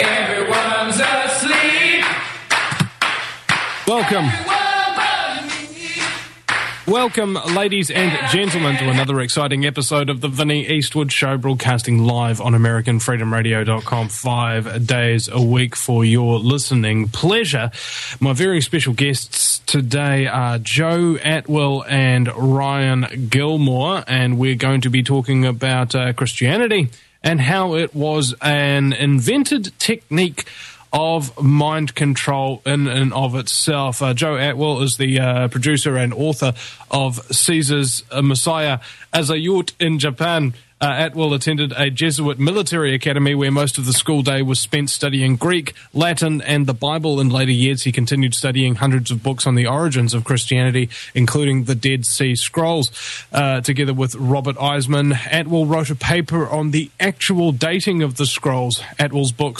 Everyone's asleep. Welcome, ladies and gentlemen, to another exciting episode of the Vinnie Eastwood Show, broadcasting live on AmericanFreedomRadio.com 5 days a week for your listening pleasure. My very special guests today are Joe Atwill and Ryan Gilmore, and we're going to be talking about Christianity and how it was an invented technique of mind control in and of itself. Joe Atwill is the producer and author of Caesar's Messiah. As a youth in Japan, Atwill attended a Jesuit military academy where most of the school day was spent studying Greek, Latin, and the Bible. In later years, he continued studying hundreds of books on the origins of Christianity, including the Dead Sea Scrolls. Together with Robert Eisman, Atwill wrote a paper on the actual dating of the scrolls. Atwill's book,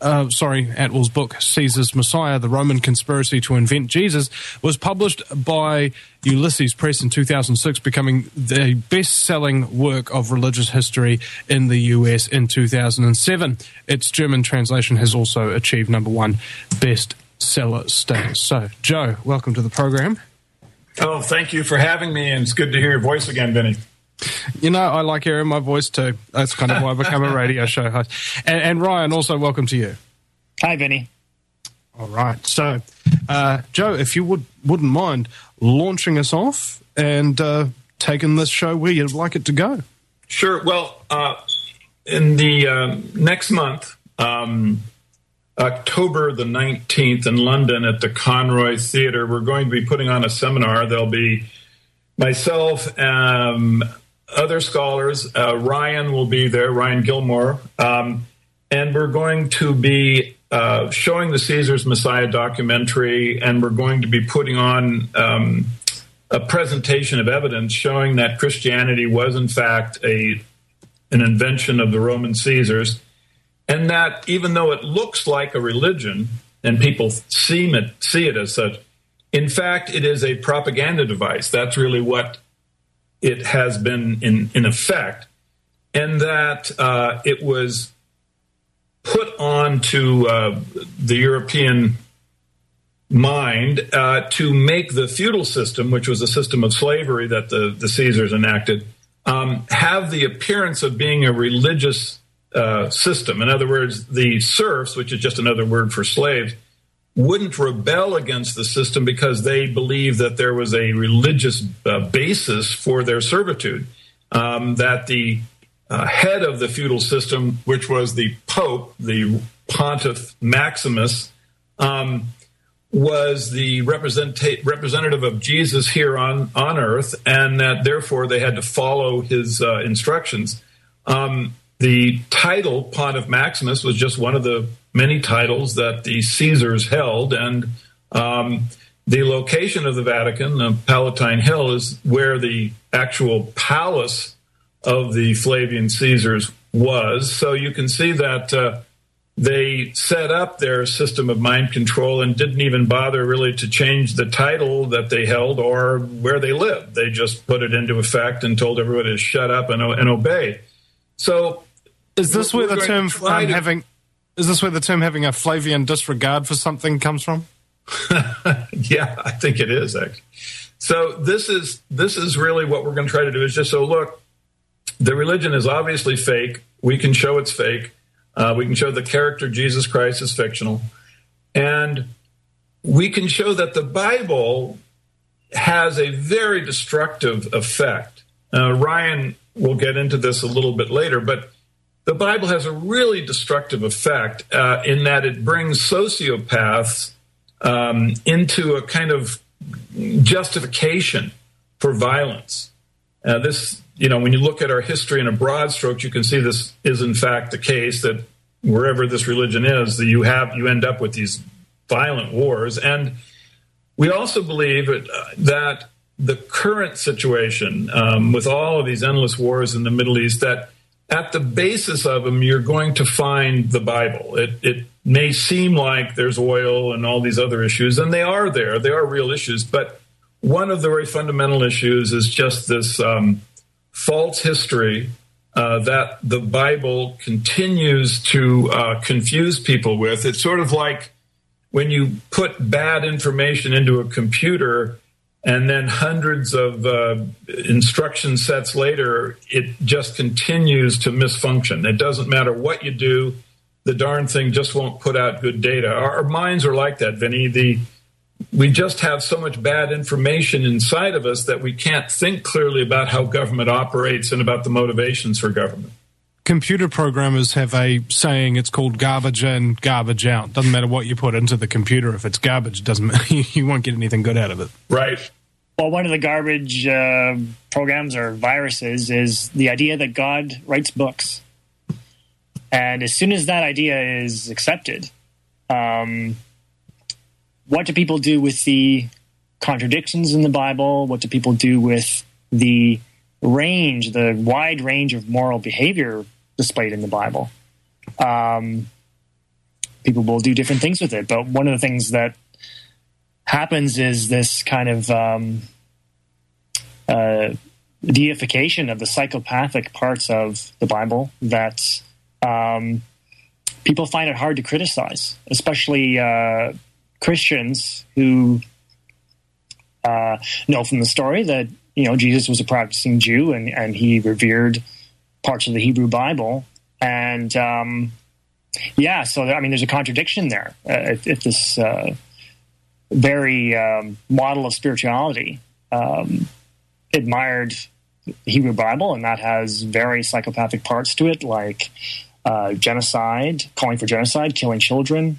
Caesar's Messiah, The Roman Conspiracy to Invent Jesus, was published by Ulysses Press in 2006, becoming the best-selling work of religious history in the US in 2007. Its German translation has also achieved #1 bestseller status. So, Joe, welcome to the program. Oh, thank you for having me, and it's good to hear your voice again, Vinny. You know, I like hearing my voice too. That's kind of why I become a radio show host. And Ryan, also welcome to you. Hi, Vinny. All right. So, Joe, if you wouldn't mind launching us off and taking this show where you'd like it to go. Sure. Well, in the next month, October the 19th in London at the Conroy Theatre, we're going to be putting on a seminar. There'll be myself, other scholars. Ryan will be there, Ryan Gilmore. And we're going to be showing the Caesar's Messiah documentary, and we're going to be putting on a presentation of evidence showing that Christianity was, in fact, an invention of the Roman Caesars, and that even though it looks like a religion, and people see it as such, in fact, it is a propaganda device. That's really what it has been in effect, and that it was put on to the European mind to make the feudal system, which was a system of slavery that the Caesars enacted, have the appearance of being a religious system. In other words, the serfs, which is just another word for slaves, wouldn't rebel against the system because they believed that there was a religious basis for their servitude, that the head of the feudal system, which was the Pope, the Pontiff Maximus, was the representative of Jesus here on earth, and that therefore they had to follow his instructions. The title Pontiff Maximus was just one of the many titles that the Caesars held, and the location of the Vatican, Palatine Hill, is where the actual palace of the Flavian Caesars was. So you can see that they set up their system of mind control and didn't even bother really to change the title that they held or where they lived. They just put it into effect and told everybody to shut up and obey. So is this where the term having a Flavian disregard for something comes from? Yeah, I think it is, actually. So this is really what we're going to try to do, is just so, look, the religion is obviously fake. We can show it's fake. We can show the character Jesus Christ is fictional. And we can show that the Bible has a very destructive effect. Ryan will get into this a little bit later, but the Bible has a really destructive effect in that it brings sociopaths into a kind of justification for violence. When you look at our history in a broad stroke, you can see this is in fact the case, that wherever this religion is, that you end up with these violent wars. And we also believe that the current situation with all of these endless wars in the Middle East, that at the basis of them, you're going to find the Bible. It may seem like there's oil and all these other issues, and they are there. They are real issues. But one of the very fundamental issues is just this false history that the Bible continues to confuse people with. It's sort of like when you put bad information into a computer and then hundreds of instruction sets later, it just continues to misfunction. It doesn't matter what you do, the darn thing just won't put out good data. Our minds are like that, Vinny. We just have so much bad information inside of us that we can't think clearly about how government operates and about the motivations for government. Computer programmers have a saying, it's called garbage in, garbage out. Doesn't matter what you put into the computer. If it's garbage, you won't get anything good out of it. Right. Well, one of the garbage programs or viruses is the idea that God writes books. And as soon as that idea is accepted, what do people do with the contradictions in the Bible? What do people do with the wide range of moral behavior displayed in the Bible? People will do different things with it. But one of the things that happens is this kind of deification of the psychopathic parts of the Bible that people find it hard to criticize, especially Christians who know from the story that Jesus was a practicing Jew and he revered parts of the Hebrew Bible, and so there's a contradiction there. If this very model of spirituality admired the Hebrew Bible, and that has very psychopathic parts to it, like genocide, calling for genocide, killing children.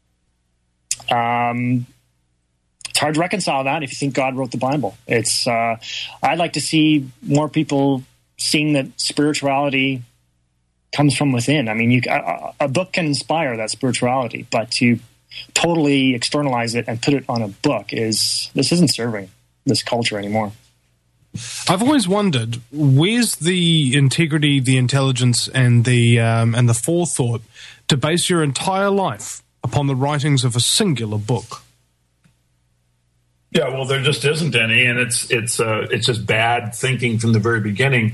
It's hard to reconcile that if you think God wrote the Bible. I'd like to see more people seeing that spirituality comes from within. I mean, a book can inspire that spirituality, but to totally externalize it and put it on a book isn't serving this culture anymore. I've always wondered, where's the integrity, the intelligence, and the forethought to base your entire life upon the writings of a singular book? Yeah, well, there just isn't any, and it's just bad thinking from the very beginning.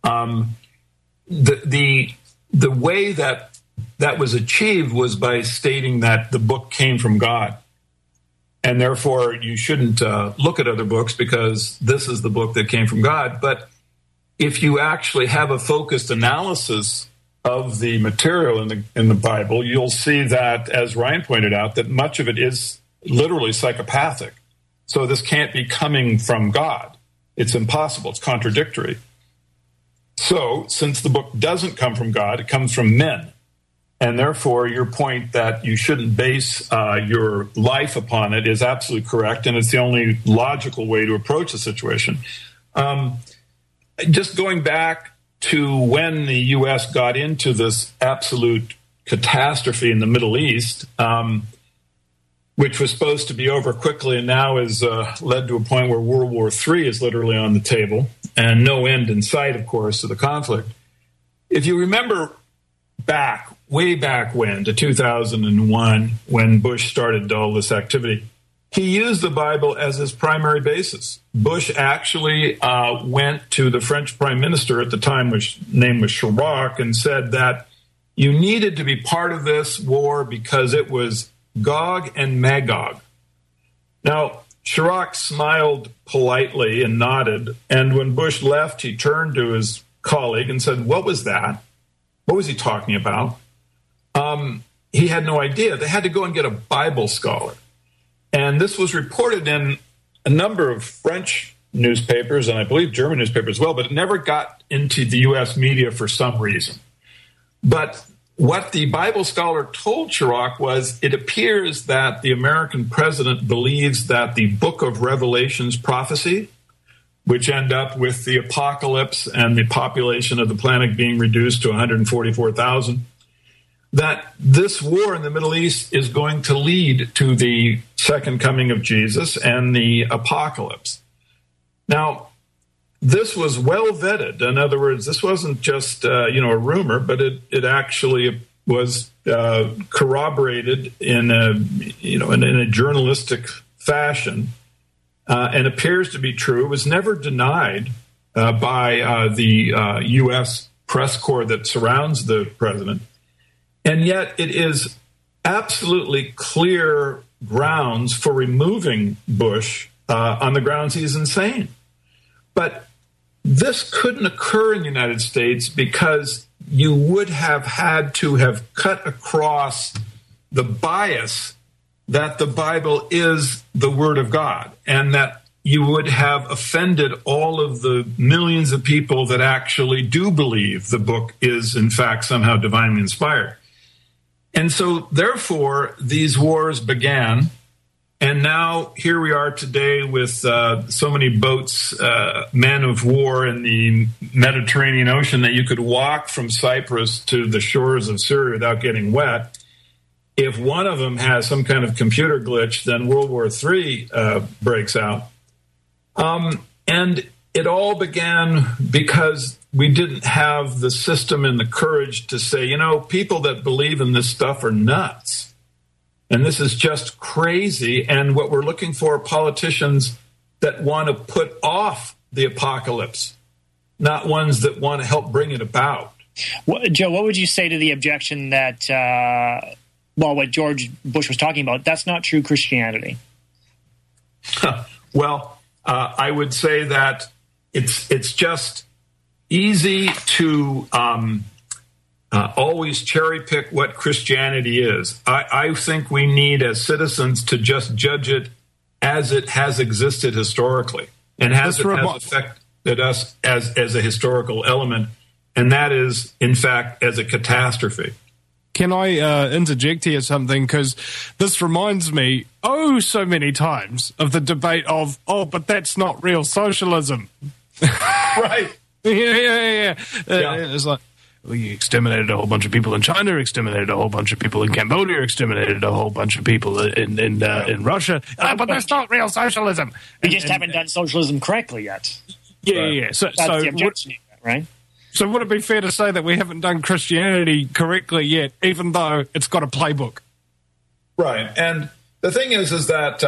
The way that was achieved was by stating that the book came from God, and therefore you shouldn't look at other books because this is the book that came from God. But if you actually have a focused analysis of the material in the Bible, you'll see that, as Ryan pointed out, that much of it is literally psychopathic. So this can't be coming from God. It's impossible. It's contradictory. So since the book doesn't come from God, it comes from men. And therefore, your point that you shouldn't base your life upon it is absolutely correct, and it's the only logical way to approach the situation. Just going back to when the U.S. got into this absolute catastrophe in the Middle East, which was supposed to be over quickly and now has led to a point where World War III is literally on the table and no end in sight, of course, to the conflict. If you remember way back when, to 2001, when Bush started all this activity, he used the Bible as his primary basis. Bush actually went to the French prime minister at the time, which name was Chirac, and said that you needed to be part of this war because it was Gog and Magog. Now, Chirac smiled politely and nodded, and when Bush left, he turned to his colleague and said, "What was that? What was he talking about?" He had no idea. They had to go and get a Bible scholar. And this was reported in a number of French newspapers, and I believe German newspapers as well, but it never got into the U.S. media for some reason. But what the Bible scholar told Chirac was, it appears that the American president believes that the book of Revelation's prophecy, which end up with the apocalypse and the population of the planet being reduced to 144,000, that this war in the Middle East is going to lead to the second coming of Jesus and the apocalypse. Now, this was well vetted. In other words, this wasn't just a rumor, but it actually was corroborated in a journalistic fashion, and appears to be true. It was never denied by the U.S. press corps that surrounds the president. And yet it is absolutely clear grounds for removing Bush on the grounds he's insane. But this couldn't occur in the United States because you would have had to have cut across the bias that the Bible is the Word of God, and that you would have offended all of the millions of people that actually do believe the book is, in fact, somehow divinely inspired. And so, therefore, these wars began. And now here we are today with so many boats, men of war in the Mediterranean Ocean that you could walk from Cyprus to the shores of Syria without getting wet. If one of them has some kind of computer glitch, then World War III breaks out. And it all began because we didn't have the system and the courage to say, people that believe in this stuff are nuts. And this is just crazy. And what we're looking for are politicians that want to put off the apocalypse, not ones that want to help bring it about. Joe, what would you say to the objection that, what George Bush was talking about, that's not true Christianity? Well, I would say that it's just easy to always cherry pick what Christianity is. I think we need, as citizens, to just judge it as it has existed historically, and has affected us as a historical element, and that is, in fact, as a catastrophe. Can I interject here something? Because this reminds me, so many times of the debate of, but that's not real socialism. Right. Yeah. It's like, well, you exterminated a whole bunch of people in China, exterminated a whole bunch of people in Cambodia, exterminated a whole bunch of people in Russia. But that's not real socialism. We just haven't done socialism correctly yet. Yeah. So that's the objection, right? So would it be fair to say that we haven't done Christianity correctly yet, even though it's got a playbook? Right. And the thing is that,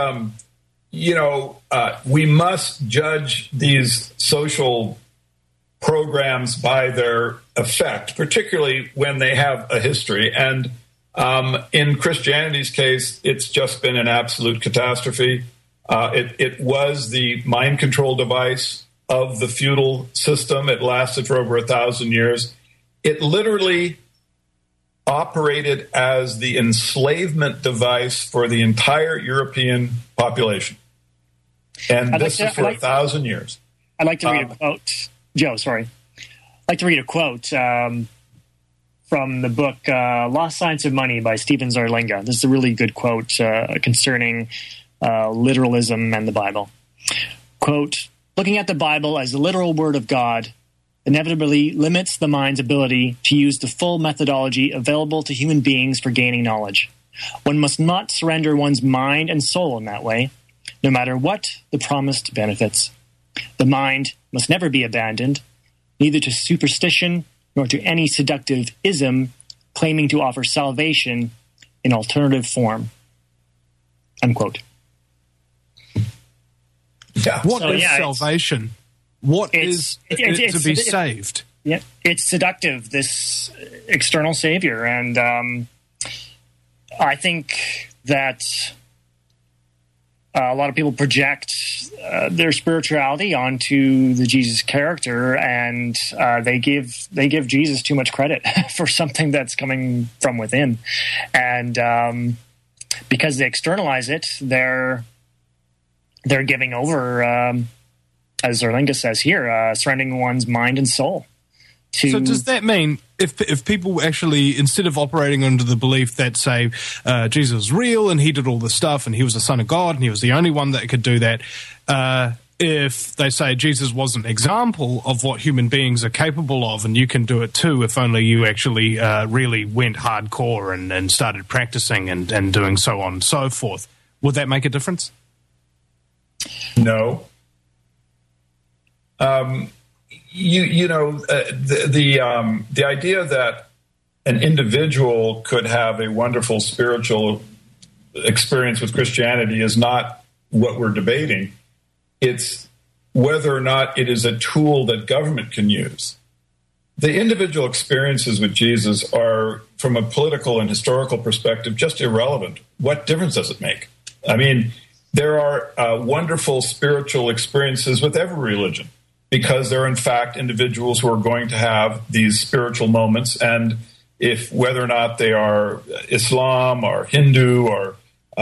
we must judge these social programs by their effect, particularly when they have a history. And in Christianity's case, it's just been an absolute catastrophe. It was the mind control device of the feudal system. It lasted for over 1,000 years. It literally operated as the enslavement device for the entire European population. And this is for 1,000 years. I'd like to read a quote. Joe, sorry. I'd like to read a quote from the book Lost Science of Money by Stephen Zarlinga. This is a really good quote concerning literalism and the Bible. Quote, "Looking at the Bible as the literal word of God inevitably limits the mind's ability to use the full methodology available to human beings for gaining knowledge. One must not surrender one's mind and soul in that way, no matter what the promised benefits. The mind must never be abandoned, neither to superstition nor to any seductive ism claiming to offer salvation in alternative form." Unquote. Yeah. What is salvation? What is it to be saved? Yeah, it's seductive, this external savior. And I think that a lot of people project their spirituality onto the Jesus character, and they give Jesus too much credit for something that's coming from within. And because they externalize it, they're giving over, as Zarlinga says here, surrendering one's mind and soul. So does that mean if people actually, instead of operating under the belief that, say, Jesus was real and he did all this stuff and he was the Son of God and he was the only one that could do that, if they say Jesus was an example of what human beings are capable of and you can do it too if only you actually really went hardcore and started practicing and doing so on and so forth, would that make a difference? No. The idea that an individual could have a wonderful spiritual experience with Christianity is not what we're debating. It's whether or not it is a tool that government can use. the individual experiences with Jesus are, from a political and historical perspective, just irrelevant. What difference does it make? I mean, there are wonderful spiritual experiences with every religion, because there are, in fact, individuals who are going to have these spiritual moments. And if whether or not they are Islam or Hindu or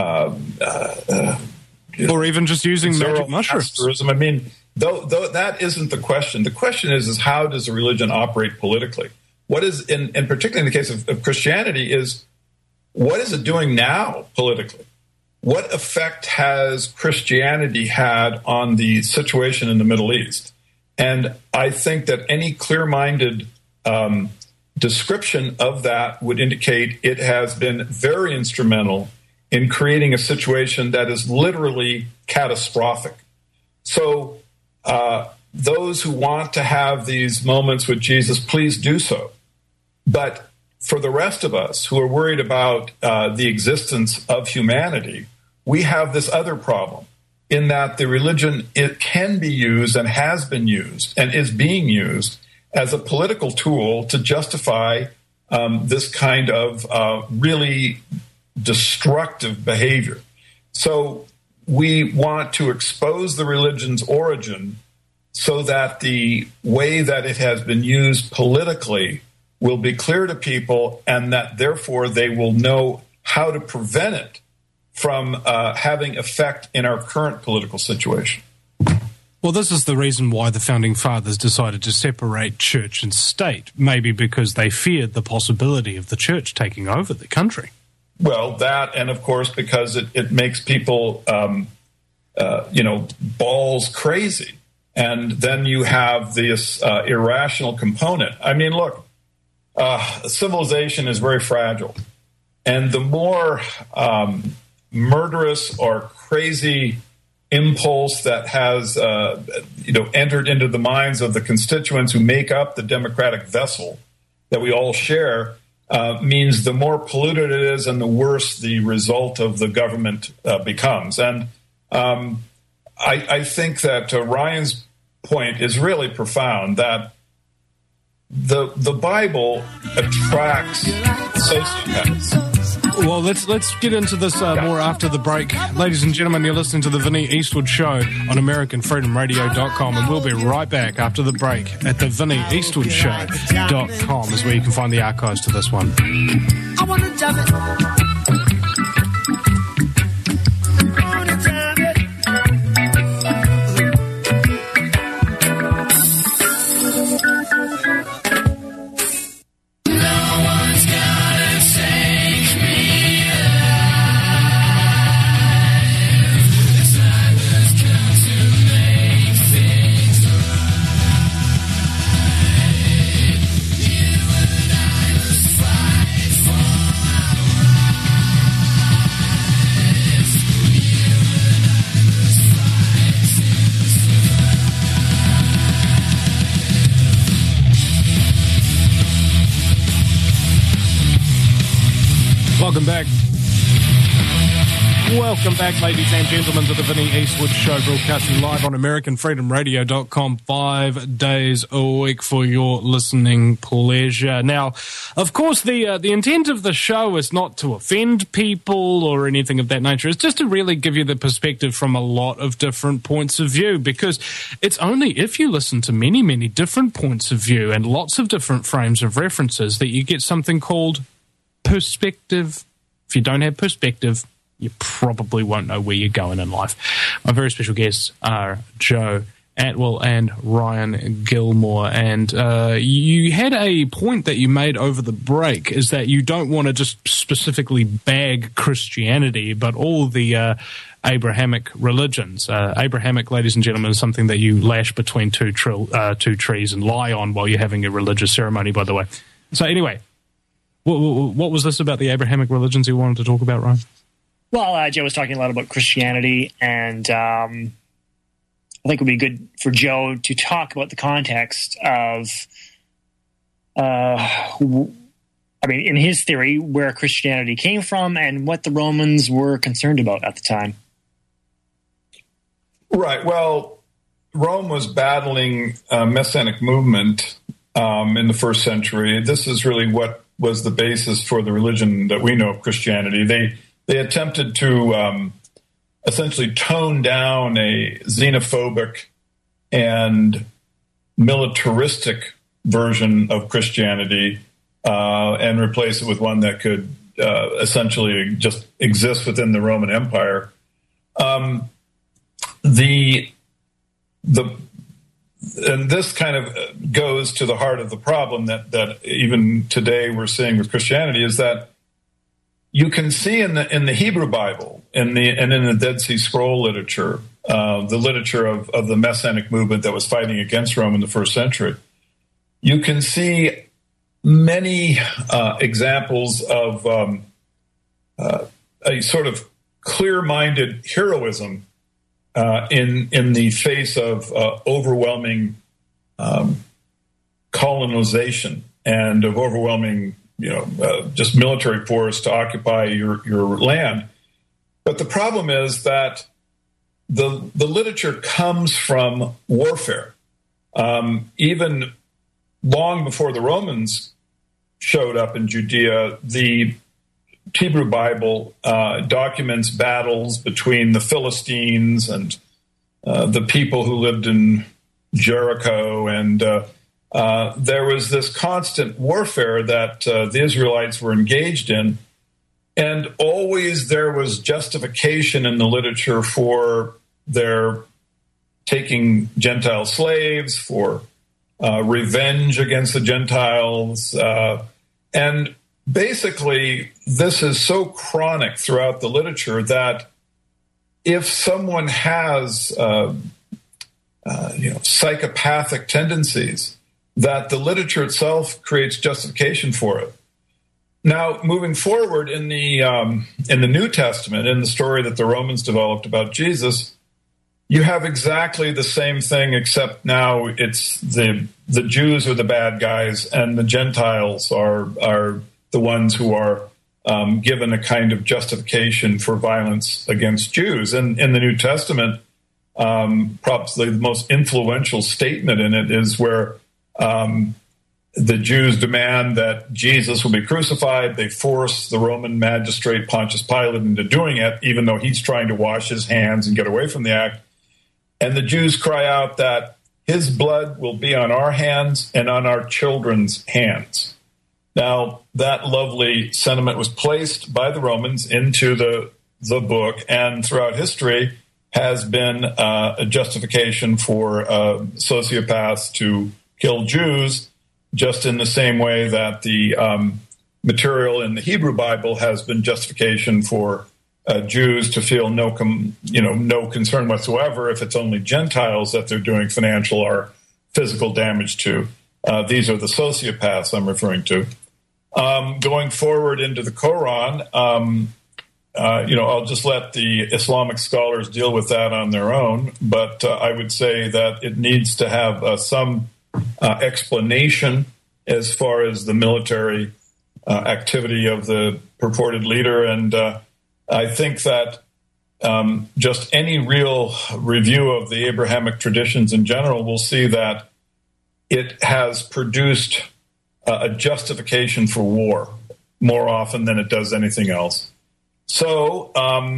even just using magic mushrooms. I mean, though that isn't the question. The question is how does a religion operate politically? What is, and particularly in the case of Christianity, is what is it doing now politically? What effect has Christianity had on the situation in the Middle East? And I think that any clear-minded description of that would indicate it has been very instrumental in creating a situation that is literally catastrophic. So those who want to have these moments with Jesus, please do so. But for the rest of us who are worried about the existence of humanity, we have this other problem in that the religion, it can be used and has been used and is being used as a political tool to justify this kind of really destructive behavior. So we want to expose the religion's origin so that the way that it has been used politically will be clear to people, and that therefore they will know how to prevent it from having effect in our current political situation. Well, this is the reason why the Founding Fathers decided to separate church and state, maybe because they feared the possibility of the church taking over the country. Well, that, and of course, because it makes people, balls crazy. And then you have this irrational component. I mean, look, civilization is very fragile. And the more murderous or crazy impulse that has, entered into the minds of the constituents who make up the democratic vessel that we all share, means the more polluted it is and the worse the result of the government becomes. And I think that Ryan's point is really profound, that the Bible attracts sociopaths. Well, let's get into this more after the break. Ladies and gentlemen, you're listening to the Vinnie Eastwood Show on AmericanFreedomRadio.com, and we'll be right back after the break at the VinnieEastwoodShow.com is where you can find the archives to this one. I want to jump it. Welcome back, ladies and gentlemen, to the Vinnie Eastwood Show, broadcasting live on AmericanFreedomRadio.com 5 days a week for your listening pleasure. Now, of course, the intent of the show is not to offend people or anything of that nature. It's just to really give you the perspective from a lot of different points of view, because it's only if you listen to many, many different points of view and lots of different frames of references that you get something called perspective. If you don't have perspective, you probably won't know where you're going in life. My very special guests are Joe Atwill and Ryan Gilmore. And you had a point that you made over the break, is that you don't want to just specifically bag Christianity, but all the Abrahamic religions. Abrahamic, ladies and gentlemen, is something that you lash between two trees and lie on while you're having a religious ceremony, by the way. So anyway, what was this about the Abrahamic religions you wanted to talk about, Ryan? Well, Joe was talking a lot about Christianity, and I think it would be good for Joe to talk about the context of, in his theory, where Christianity came from and what the Romans were concerned about at the time. Right. Well, Rome was battling a Messianic movement in the first century. This is really what was the basis for the religion that we know of, Christianity. They attempted to essentially tone down a xenophobic and militaristic version of Christianity and replace it with one that could essentially just exist within the Roman Empire. And this kind of goes to the heart of the problem that even today we're seeing with Christianity, is that you can see in the Hebrew Bible and in the Dead Sea Scroll literature, the literature of the Messianic movement that was fighting against Rome in the first century, you can see many examples of a sort of clear-minded heroism in the face of overwhelming colonization and of overwhelming, just military force to occupy your land. But the problem is that the literature comes from warfare. Even long before the Romans showed up in Judea, the Hebrew Bible documents battles between the Philistines and the people who lived in Jericho, and there was this constant warfare that the Israelites were engaged in, and always there was justification in the literature for their taking Gentile slaves, for revenge against the Gentiles, and basically, this is so chronic throughout the literature that if someone has, psychopathic tendencies, that the literature itself creates justification for it. Now, moving forward in the New Testament, in the story that the Romans developed about Jesus, you have exactly the same thing, except now it's the Jews are the bad guys and the Gentiles are the ones who are given a kind of justification for violence against Jews. And in the New Testament, probably the most influential statement in it is where the Jews demand that Jesus will be crucified. They force the Roman magistrate Pontius Pilate into doing it, even though he's trying to wash his hands and get away from the act. And the Jews cry out that his blood will be on our hands and on our children's hands. Now, that lovely sentiment was placed by the Romans into the book, and throughout history has been a justification for sociopaths to kill Jews, just in the same way that the material in the Hebrew Bible has been justification for Jews to feel no concern whatsoever if it's only Gentiles that they're doing financial or physical damage to. These are the sociopaths I'm referring to. Going forward into the Quran, I'll just let the Islamic scholars deal with that on their own, but I would say that it needs to have some explanation as far as the military activity of the purported leader, and I think that just any real review of the Abrahamic traditions in general will see that it has produced a justification for war more often than it does anything else. So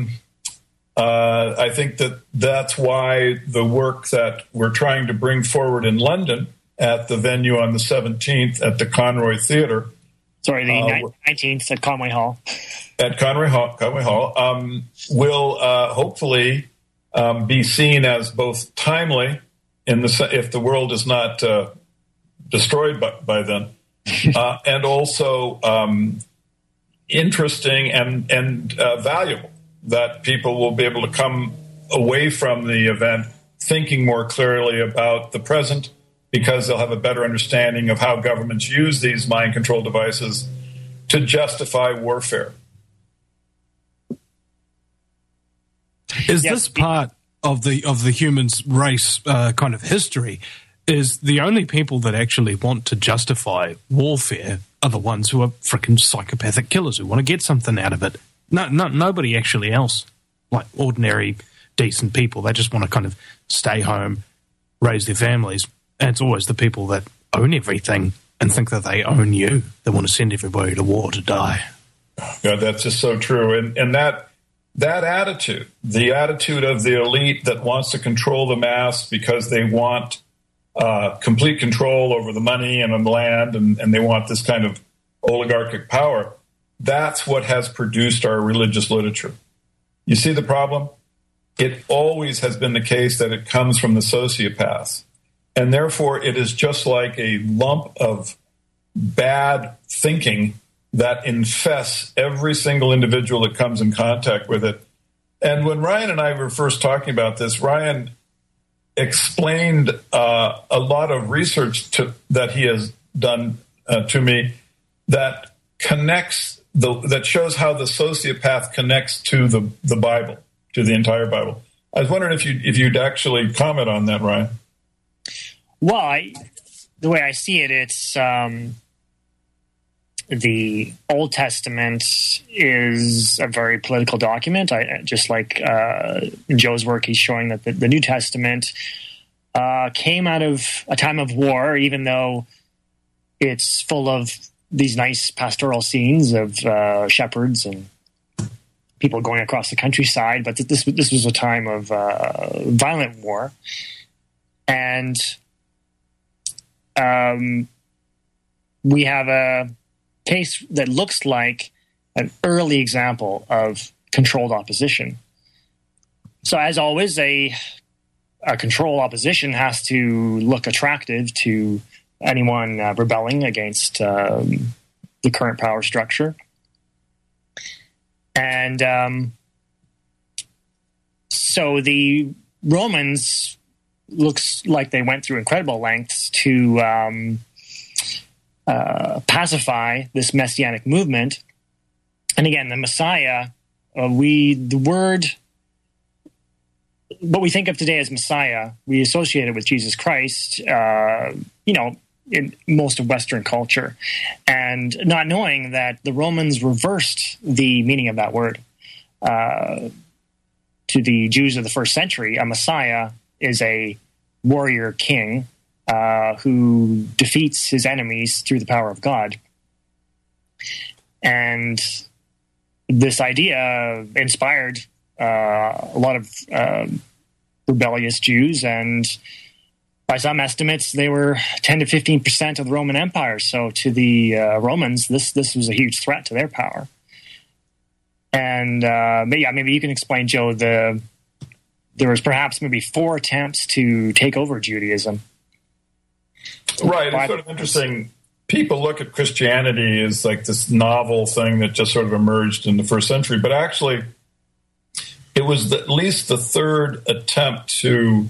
I think that's why the work that we're trying to bring forward in London at the venue on the 17th at the Conroy Theatre. Sorry, the 19th at Conway Hall. At Conway Hall, will hopefully be seen as both timely, if the world is not destroyed by then, and also interesting and valuable, that people will be able to come away from the event thinking more clearly about the present, because they'll have a better understanding of how governments use these mind control devices to justify warfare. Is this part of the human race kind of history? Is the only people that actually want to justify warfare are the ones who are freaking psychopathic killers who want to get something out of it. Nobody actually else, like ordinary, decent people. They just want to kind of stay home, raise their families. And it's always the people that own everything and think that they own you. They want to send everybody to war to die. Yeah, that's just so true. And that attitude, the attitude of the elite that wants to control the mass because they want complete control over the money and on the land, and they want this kind of oligarchic power, that's what has produced our religious literature. You see the problem? It always has been the case that it comes from the sociopaths. And therefore, it is just like a lump of bad thinking that infests every single individual that comes in contact with it. And when Ryan and I were first talking about this, Ryan explained a lot of research that he has done to me that connects that shows how the sociopath connects to the Bible, to the entire Bible. I was wondering if you'd actually comment on that, Ryan. Well, the way I see it, it's the Old Testament is a very political document. Just like Joe's work, he's showing that the New Testament came out of a time of war, even though it's full of these nice pastoral scenes of shepherds and people going across the countryside. But this was a time of violent war. And we have a case that looks like an early example of controlled opposition. So as always, a controlled opposition has to look attractive to anyone rebelling against the current power structure. And so the Romans looks like they went through incredible lengths to pacify this messianic movement. And again, the Messiah, what we think of today as Messiah, we associate it with Jesus Christ, in most of Western culture, and not knowing that the Romans reversed the meaning of that word. To the Jews of the first century, a Messiah is a warrior king who defeats his enemies through the power of God. And this idea inspired a lot of rebellious Jews, and by some estimates, they were 10 to 15% of the Roman Empire. So to the Romans, this was a huge threat to their power. And maybe you can explain, Joe, there was perhaps maybe 4 attempts to take over Judaism. Right. It's sort of interesting. People look at Christianity as like this novel thing that just sort of emerged in the first century, but actually it was at least the third attempt to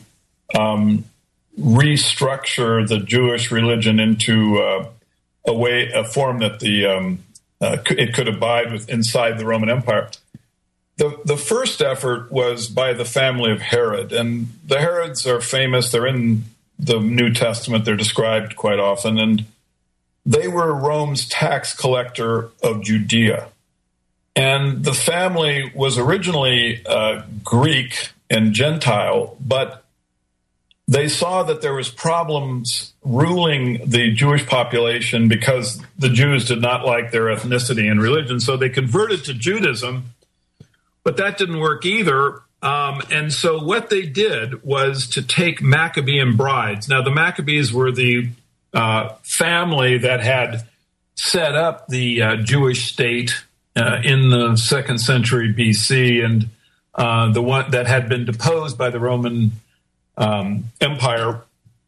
restructure the Jewish religion into a form that it could abide with inside the Roman Empire. The first effort was by the family of Herod, and the Herods are famous. They're in the New Testament. They're described quite often, and they were Rome's tax collector of Judea. And the family was originally Greek and Gentile, but they saw that there was problems ruling the Jewish population because the Jews did not like their ethnicity and religion, so they converted to Judaism, but that didn't work either. And so what they did was to take Maccabean brides. Now, the Maccabees were the family that had set up the Jewish state in the 2nd century BC, and the one that had been deposed by the Roman Empire.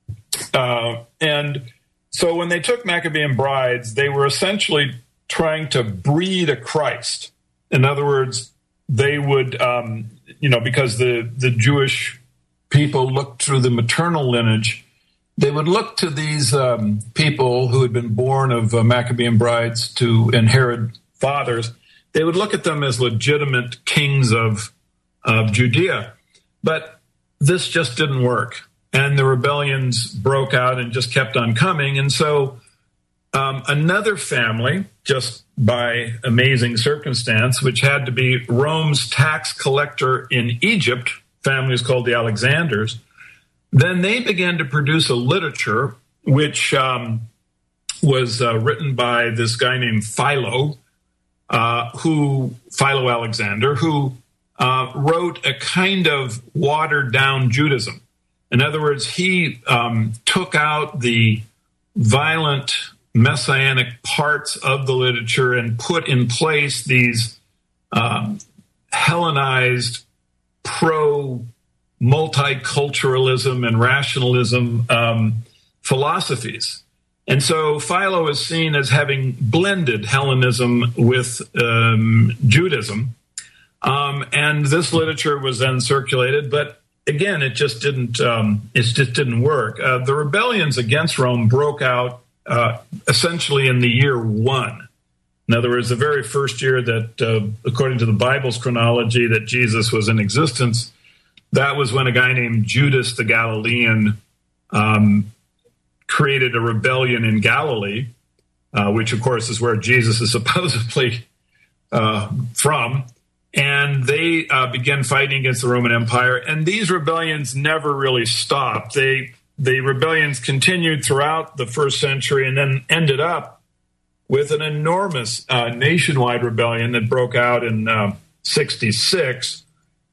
And so when they took Maccabean brides, they were essentially trying to breed a Christ. In other words, they would, because the Jewish people looked through the maternal lineage, they would look to these people who had been born of Maccabean brides to inherit fathers. They would look at them as legitimate kings of Judea. But this just didn't work. And the rebellions broke out and just kept on coming. And so another family, just by amazing circumstance, which had to be Rome's tax collector in Egypt, family is called the Alexanders, then they began to produce a literature which was written by this guy named Philo Alexander, who wrote a kind of watered-down Judaism. In other words, he took out the violent messianic parts of the literature and put in place these Hellenized pro-multiculturalism and rationalism philosophies. And so Philo is seen as having blended Hellenism with Judaism. And this literature was then circulated, but again, it just didn't work. The rebellions against Rome broke out essentially in the year 1. In other words, the very first year that, according to the Bible's chronology, that Jesus was in existence, that was when a guy named Judas the Galilean created a rebellion in Galilee, which, of course, is where Jesus is supposedly from. And they began fighting against the Roman Empire. And these rebellions never really stopped. The rebellions continued throughout the first century and then ended up with an enormous nationwide rebellion that broke out in 66.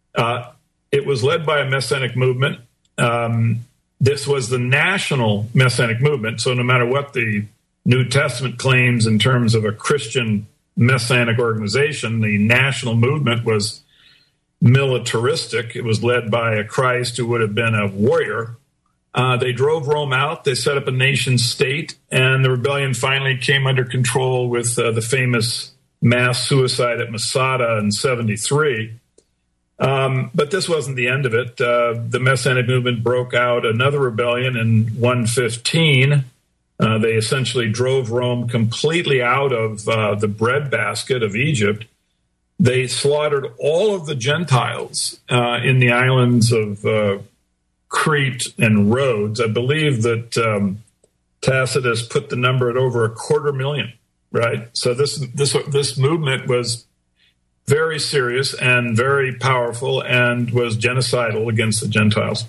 It was led by a Messianic movement. This was the national Messianic movement. So no matter what the New Testament claims in terms of a Christian Messianic organization, the national movement was militaristic. It was led by a Christ who would have been a warrior. They drove Rome out. They set up a nation state, and the rebellion finally came under control with the famous mass suicide at Masada in 73. But this wasn't the end of it. The Messianic movement broke out another rebellion in 115. They essentially drove Rome completely out of the breadbasket of Egypt. They slaughtered all of the Gentiles in the islands of Crete and Rhodes. I believe that Tacitus put the number at over 250,000. Right. So this movement was very serious and very powerful and was genocidal against the Gentiles.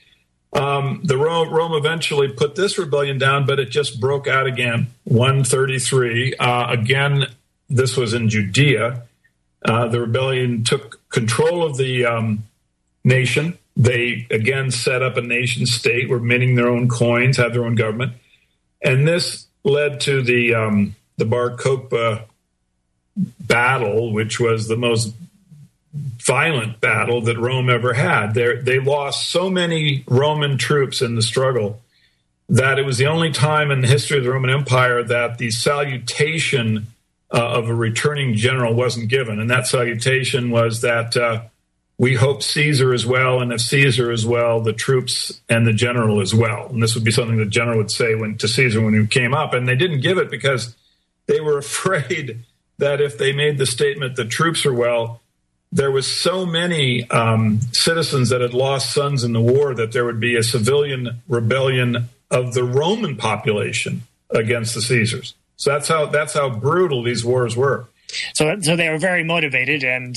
Rome eventually put this rebellion down, but it just broke out again. 133. Again, this was in Judea. The rebellion took control of the nation. They again set up a nation state, were minting their own coins, had their own government, and this led to the Bar Kokhba battle, which was the most violent battle that Rome ever had. They lost so many Roman troops in the struggle that it was the only time in the history of the Roman Empire that the salutation of a returning general wasn't given. And that salutation was that we hope Caesar is well, and if Caesar is well, the troops and the general is well. And this would be something the general would say to Caesar when he came up. And they didn't give it because they were afraid that if they made the statement the troops are well, there was so many citizens that had lost sons in the war that there would be a civilian rebellion of the Roman population against the Caesars. So that's how brutal these wars were. So they were very motivated, and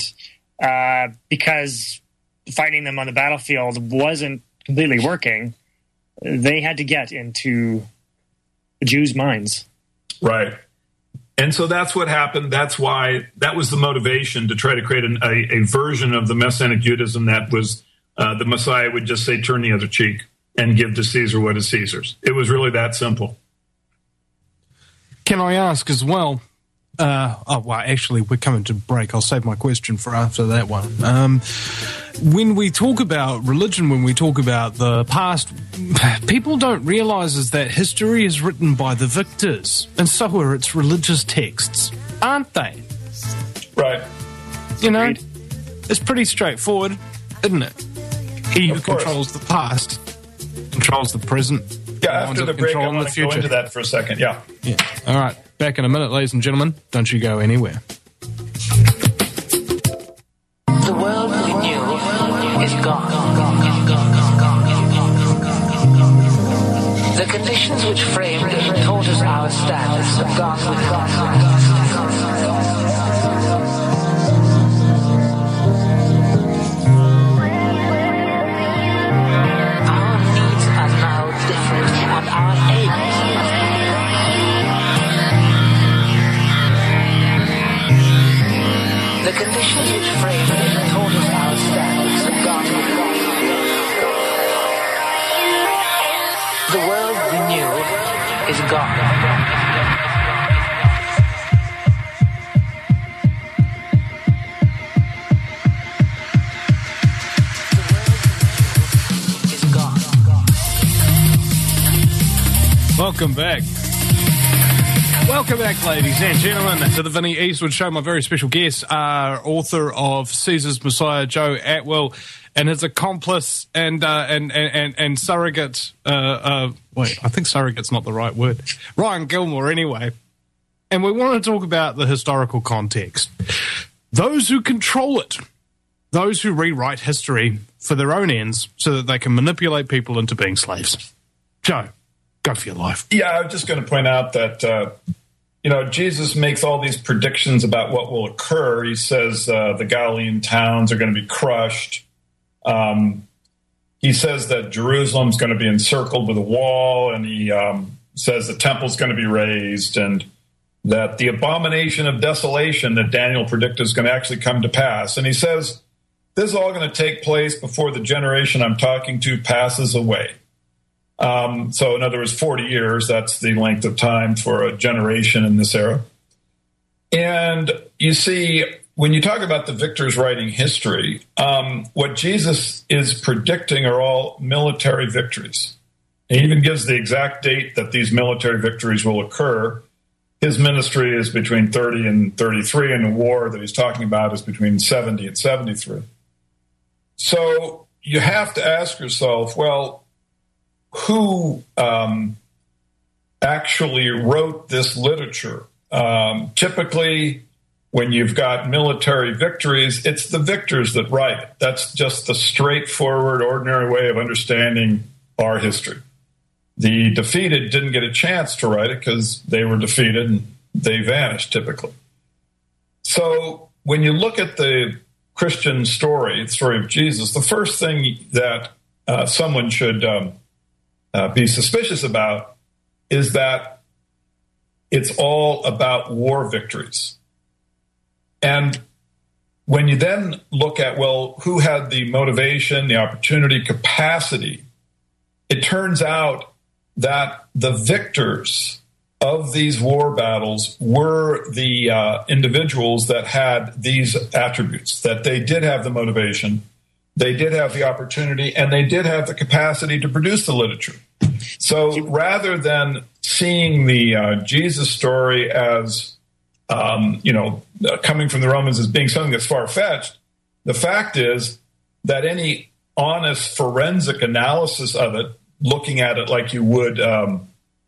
because fighting them on the battlefield wasn't completely working, they had to get into the Jews' minds. Right. And so that's what happened. That's why that was the motivation to try to create a version of the Messianic Judaism that was the Messiah would just say, turn the other cheek and give to Caesar what is Caesar's. It was really that simple. Can I ask as well? Actually, we're coming to break. I'll save my question for after that one. When we talk about religion, when we talk about the past, people don't realize is that history is written by the victors, and so are its religious texts, aren't they? Right. You know, it's pretty straightforward, isn't it? He who controls the past controls the present. Yeah, after the break, I want to go into that for a second. Yeah. All right. Back in a minute, ladies and gentlemen. Don't you go anywhere. The world we knew is gone. The conditions which framed and taught us our standards have gone with us. Our needs are now different, and our aim The conditions which framed and taught us our standards of godly life. The world we knew is gone. Welcome back. Welcome back, ladies and gentlemen, to the Vinnie Eastwood Show. My very special guests are author of Caesar's Messiah, Joe Atwill, and his accomplice and surrogate. Wait, I think surrogate's not the right word. Ryan Gilmore, anyway. And we want to talk about the historical context. Those who control it, those who rewrite history for their own ends so that they can manipulate people into being slaves. Joe, go for your life. Yeah, I was just going to point out that, Jesus makes all these predictions about what will occur. He says the Galilean towns are going to be crushed. He says that Jerusalem's going to be encircled with a wall, and he says the temple's going to be razed, and that the abomination of desolation that Daniel predicted is going to actually come to pass. And he says this is all going to take place before the generation I'm talking to passes away. So in other words, 40 years, that's the length of time for a generation in this era. And you see, when you talk about the victors writing history, what Jesus is predicting are all military victories. He even gives the exact date that these military victories will occur. His ministry is between 30 and 33, and the war that he's talking about is between 70 and 73. So you have to ask yourself, well, who actually wrote this literature? Typically, when you've got military victories, it's the victors that write it. That's just the straightforward, ordinary way of understanding our history. The defeated didn't get a chance to write it because they were defeated and they vanished, typically. So when you look at the Christian story, the story of Jesus, the first thing that someone should be suspicious about is that it's all about war victories. And when you then look at, well, who had the motivation, the opportunity, capacity, it turns out that the victors of these war battles were the individuals that had these attributes, that they did have the motivation, they did have the opportunity, and they did have the capacity to produce the literature. So rather than seeing the Jesus story as, coming from the Romans as being something that's far-fetched, the fact is that any honest forensic analysis of it, looking at it like you would a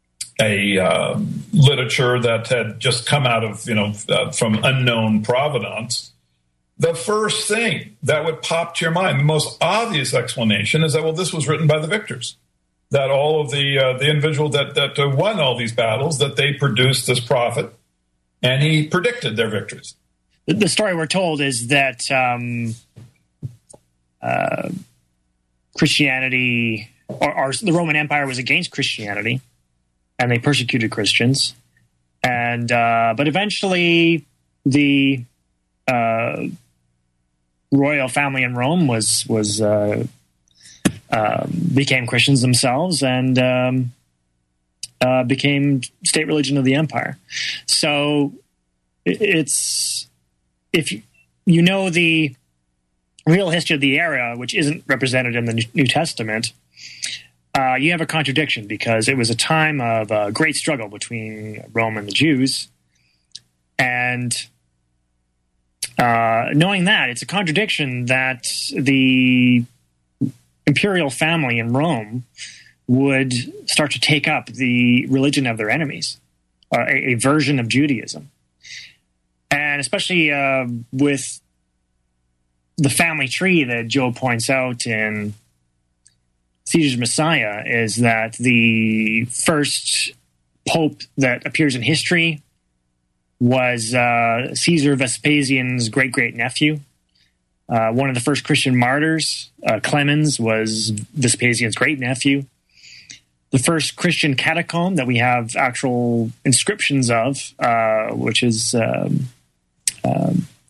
literature that had just come out of, from unknown provenance, the first thing that would pop to your mind, the most obvious explanation is that, well, this was written by the victors, that all of the individual that won all these battles, that they produced this prophet, and he predicted their victories. The story we're told is that Christianity, or the Roman Empire was against Christianity, and they persecuted Christians. And but eventually the royal family in Rome became Christians themselves and became state religion of the empire. So it's, if you know the real history of the era, which isn't represented in the New Testament, you have a contradiction, because it was a time of great struggle between Rome and the Jews. And knowing that, it's a contradiction that the imperial family in Rome would start to take up the religion of their enemies, a version of Judaism. And especially with the family tree that Joe points out in Caesar's Messiah, is that the first pope that appears in history was Caesar Vespasian's great-great-nephew. One of the first Christian martyrs, Clemens, was Vespasian's great-nephew. The first Christian catacomb that we have actual inscriptions of, which is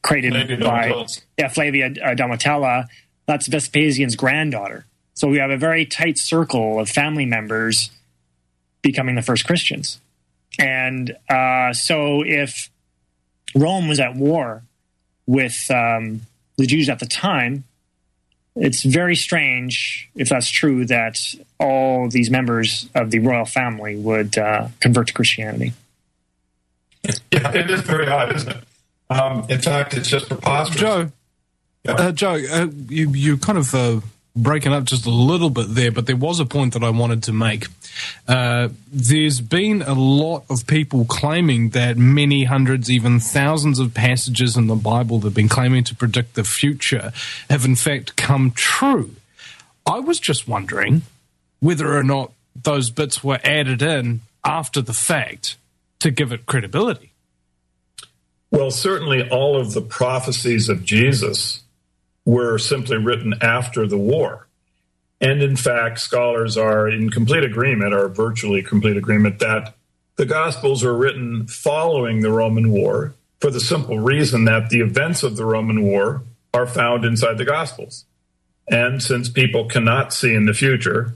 created Flavia by Donatella. Flavia Donatella. That's Vespasian's granddaughter. So we have a very tight circle of family members becoming the first Christians. And so if Rome was at war with the Jews at the time, it's very strange, if that's true, that all these members of the royal family would convert to Christianity. Yeah, it is very odd, isn't it? In fact, it's just preposterous. Joe, Yeah. you kind of breaking up just a little bit there, but there was a point that I wanted to make. There's been a lot of people claiming that many hundreds, even thousands of passages in the Bible that have been claiming to predict the future have in fact come true. I was just wondering whether or not those bits were added in after the fact to give it credibility. Well, certainly all of the prophecies of Jesus were simply written after the war. And in fact, scholars are in complete agreement, or virtually complete agreement, that the Gospels were written following the Roman war for the simple reason that the events of the Roman war are found inside the Gospels. And since people cannot see in the future,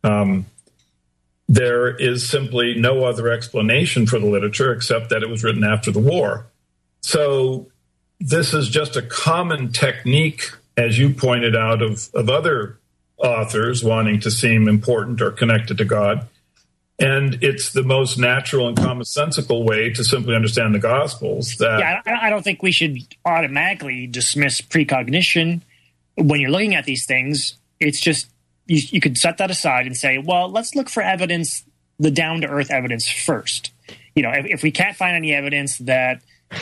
there is simply no other explanation for the literature except that it was written after the war. So this is just a common technique, as you pointed out, of other authors wanting to seem important or connected to God. And it's the most natural and commonsensical way to simply understand the Gospels. I don't think we should automatically dismiss precognition. When you're looking at these things, it's just, you could set that aside and say, well, let's look for evidence, the down-to-earth evidence first. You know, if we can't find any evidence that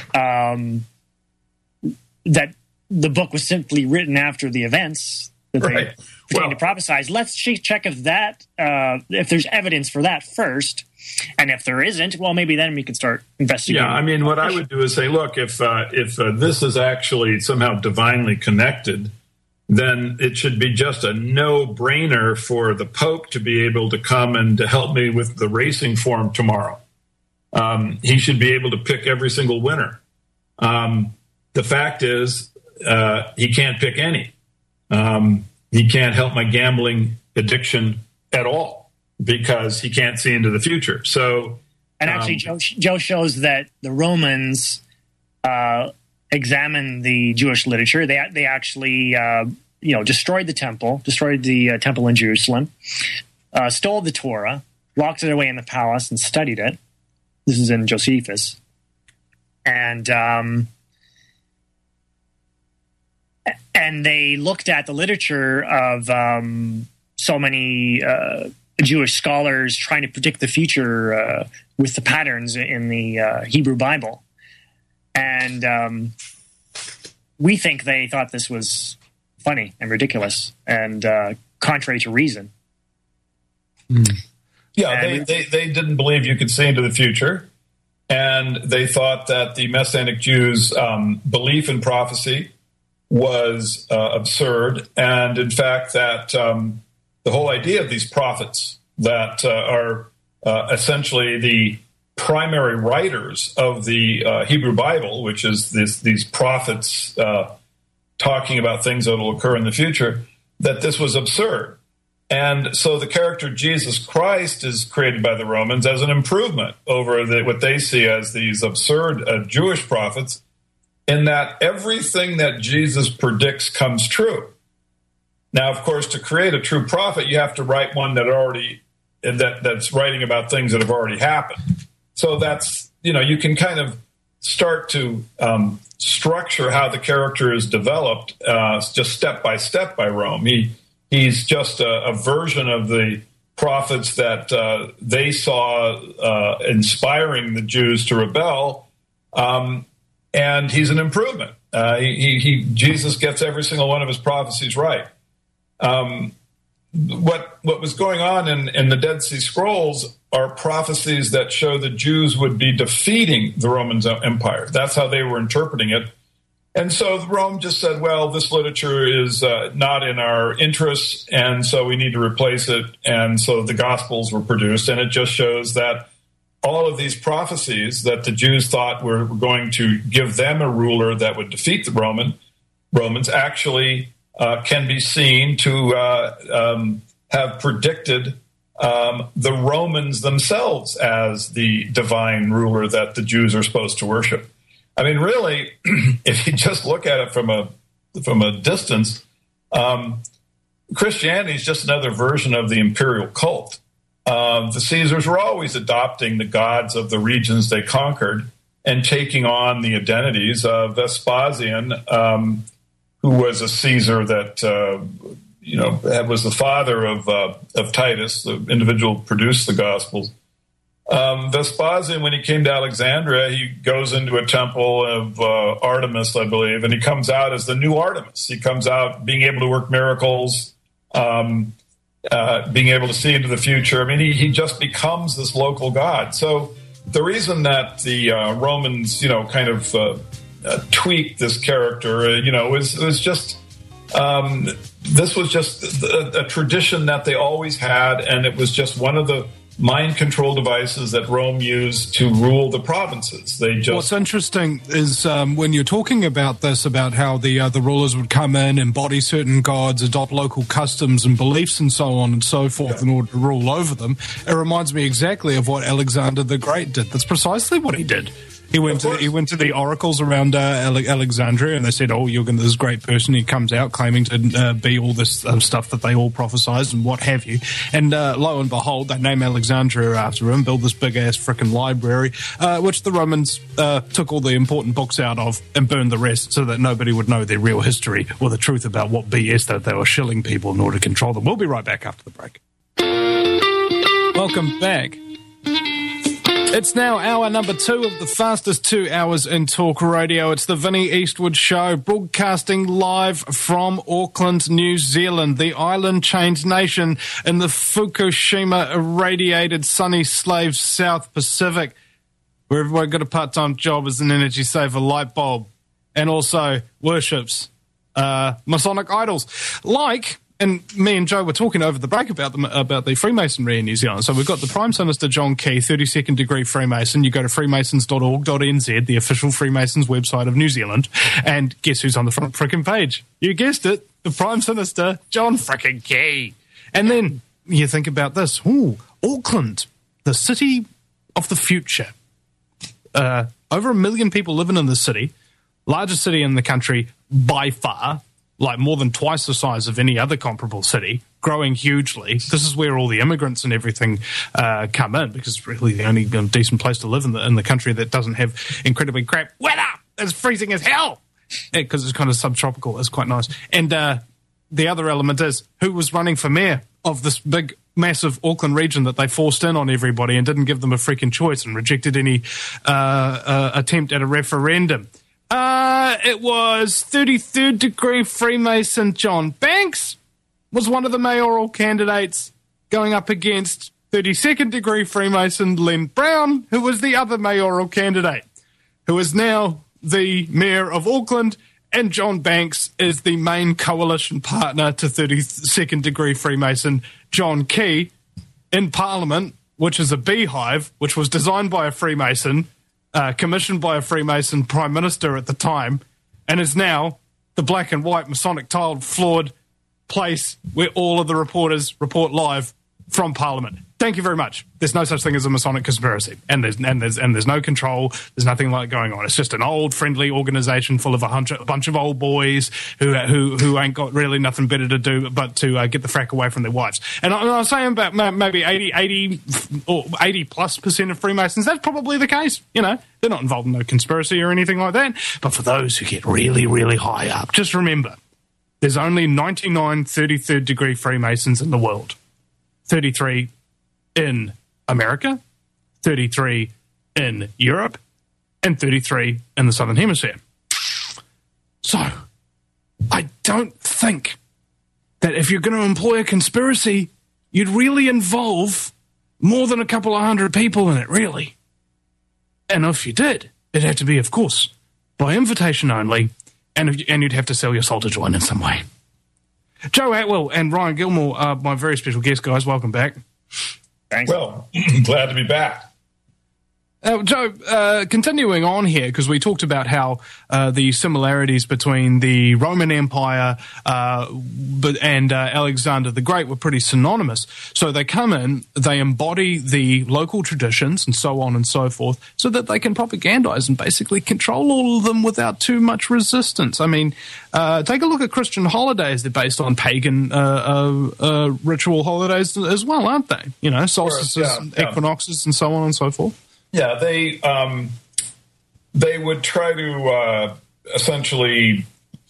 that the book was simply written after the events that they pertain to prophesize, let's check if there's evidence for that first. And if there isn't, well, maybe then we can start investigating. Yeah, I mean, what I would do is say, look, if this is actually somehow divinely connected, then it should be just a no-brainer for the Pope to be able to come and to help me with the racing form tomorrow. He should be able to pick every single winner. The fact is, he can't pick any. He can't help my gambling addiction at all because he can't see into the future. So, and actually, Joe shows that the Romans examined the Jewish literature. They actually destroyed the temple in Jerusalem, stole the Torah, locked it away in the palace, and studied it. This is in Josephus, and they looked at the literature of so many Jewish scholars trying to predict the future with the patterns in the Hebrew Bible. And we think they thought this was funny and ridiculous and contrary to reason. Yeah, they didn't believe you could see into the future. And they thought that the Messianic Jews' belief in prophecy was absurd. And in fact, that the whole idea of these prophets that are essentially the primary writers of the Hebrew Bible, which is these prophets talking about things that will occur in the future, that this was absurd. And so the character Jesus Christ is created by the Romans as an improvement over what they see as these absurd Jewish prophets, in that everything that Jesus predicts comes true. Now, of course, to create a true prophet, you have to write one that's writing about things that have already happened. So that's, you can kind of start to structure how the character is developed just step by step by Rome. He's just a version of the prophets that they saw inspiring the Jews to rebel, and he's an improvement. Jesus gets every single one of his prophecies right. What was going on in the Dead Sea Scrolls are prophecies that show the Jews would be defeating the Roman Empire. That's how they were interpreting it. And so Rome just said, well, this literature is not in our interests, and so we need to replace it. And so the Gospels were produced, and it just shows that all of these prophecies that the Jews thought were going to give them a ruler that would defeat the Romans actually can be seen to have predicted the Romans themselves as the divine ruler that the Jews are supposed to worship. I mean, really, if you just look at it from a distance, Christianity is just another version of the imperial cult. The Caesars were always adopting the gods of the regions they conquered and taking on the identities of Vespasian, who was a Caesar that was the father of Titus, the individual who produced the Gospels. Vespasian, when he came to Alexandria, he goes into a temple of Artemis, I believe, and he comes out as the new Artemis. He comes out being able to work miracles, being able to see into the future. I mean, he just becomes this local god. So the reason that the Romans, kind of tweaked this character, was just this was just a tradition that they always had, and it was just one of the mind control devices that Rome used to rule the provinces. What's interesting is when you're talking about this, about how the rulers would come in, embody certain gods, adopt local customs and beliefs and so on and so forth in order to rule over them, it reminds me exactly of what Alexander the Great did. That's precisely what he did. He went to the oracles around Alexandria, and they said, "Oh, you're going to this great person." He comes out claiming to be all this stuff that they all prophesized and what have you. And lo and behold, they name Alexandria after him, build this big ass frickin' library, which the Romans took all the important books out of and burned the rest, so that nobody would know their real history or the truth about what BS that they were shilling people in order to control them. We'll be right back after the break. Welcome back. It's now hour number 2 of the fastest 2 hours in talk radio. It's the Vinnie Eastwood Show, broadcasting live from Auckland, New Zealand, the island-chained nation in the Fukushima-irradiated sunny slave South Pacific, where everyone got a part-time job as an energy saver light bulb and also worships Masonic idols. And me and Joe were talking over the break about the Freemasonry in New Zealand. So we've got the Prime Minister John Key, 32nd degree Freemason. You go to freemasons.org.nz, the official Freemasons website of New Zealand, and guess who's on the front frickin' page? You guessed it, the Prime Minister John frickin' Key. And then you think about this. Auckland, the city of the future. Over 1 million people living in the city, largest city in the country by far. Like more than twice the size of any other comparable city, growing hugely. This is where all the immigrants and everything come in, because it's really the only decent place to live in the country that doesn't have incredibly crap weather. It's freezing as hell because it's kind of subtropical. It's quite nice. And the other element is who was running for mayor of this big, massive Auckland region that they forced in on everybody and didn't give them a freaking choice and rejected any attempt at a referendum. It was 33rd degree Freemason John Banks was one of the mayoral candidates going up against 32nd degree Freemason Len Brown, who was the other mayoral candidate, who is now the mayor of Auckland, and John Banks is the main coalition partner to 32nd degree Freemason John Key in Parliament, which is a beehive, which was designed by a Freemason, commissioned by a Freemason Prime Minister at the time, and is now the black and white Masonic tiled floored place where all of the reporters report live from Parliament. Thank you very much. There's no such thing as a Masonic conspiracy, and there's no control. There's nothing like going on. It's just an old friendly organisation full of a bunch of old boys who ain't got really nothing better to do but to get the frack away from their wives. And I was saying about maybe 80 or 80+% of Freemasons. That's probably the case. You know, they're not involved in no conspiracy or anything like that. But for those who get really, really high up, just remember, there's only 99 33rd degree Freemasons in the world. 33 in America, 33 in Europe, and 33 in the Southern Hemisphere. So, I don't think that if you're going to employ a conspiracy, you'd really involve more than a couple of hundred people in it, really. And if you did, it'd have to be, of course, by invitation only, and you'd have to sell your soul to join in some way. Joe Atwell and Ryan Gilmore are my very special guests, guys. Welcome back. Thanks. Well, glad to be back. Joe, continuing on here, because we talked about how the similarities between the Roman Empire and Alexander the Great were pretty synonymous. So they come in, they embody the local traditions and so on and so forth, so that they can propagandize and basically control all of them without too much resistance. I mean, take a look at Christian holidays. They're based on pagan ritual holidays as well, aren't they? You know, solstices, equinoxes, and so on and so forth. Yeah, they would try to essentially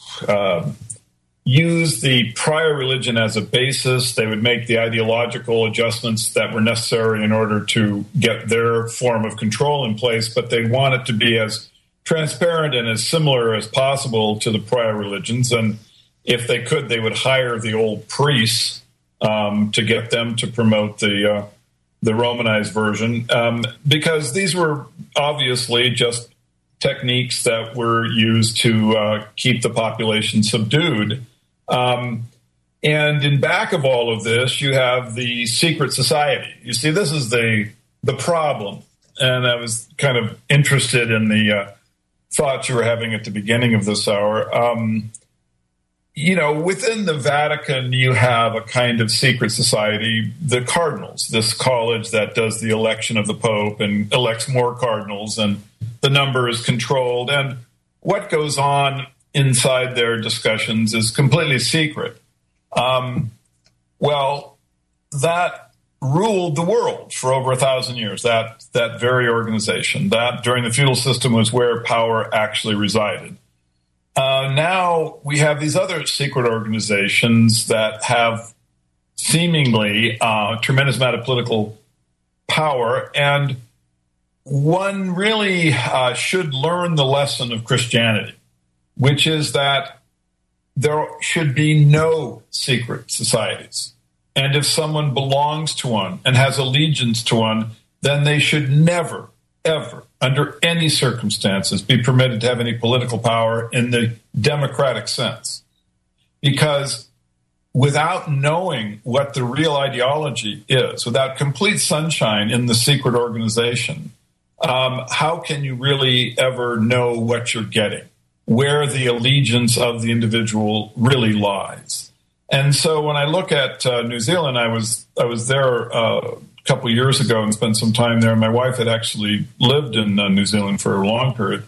use the prior religion as a basis. They would make the ideological adjustments that were necessary in order to get their form of control in place, but they want it to be as transparent and as similar as possible to the prior religions. And if they could, they would hire the old priests to get them to promote the Romanized version, because these were obviously just techniques that were used to keep the population subdued. And in back of all of this, you have the secret society. You see, this is the problem. And I was kind of interested in the thoughts you were having at the beginning of this hour. You know, within the Vatican, you have a kind of secret society, the cardinals, this college that does the election of the Pope and elects more cardinals, and the number is controlled. And what goes on inside their discussions is completely secret. Well, that ruled the world for over 1,000 years, that very organization. That during the feudal system was where power actually resided. Now we have these other secret organizations that have seemingly a tremendous amount of political power, and one really should learn the lesson of Christianity, which is that there should be no secret societies. And if someone belongs to one and has allegiance to one, then they should never, ever, under any circumstances, be permitted to have any political power in the democratic sense. Because without knowing what the real ideology is, without complete sunshine in the secret organization, how can you really ever know what you're getting, where the allegiance of the individual really lies? And so when I look at New Zealand, I was there a couple of years ago and spent some time there. My wife had actually lived in New Zealand for a long period.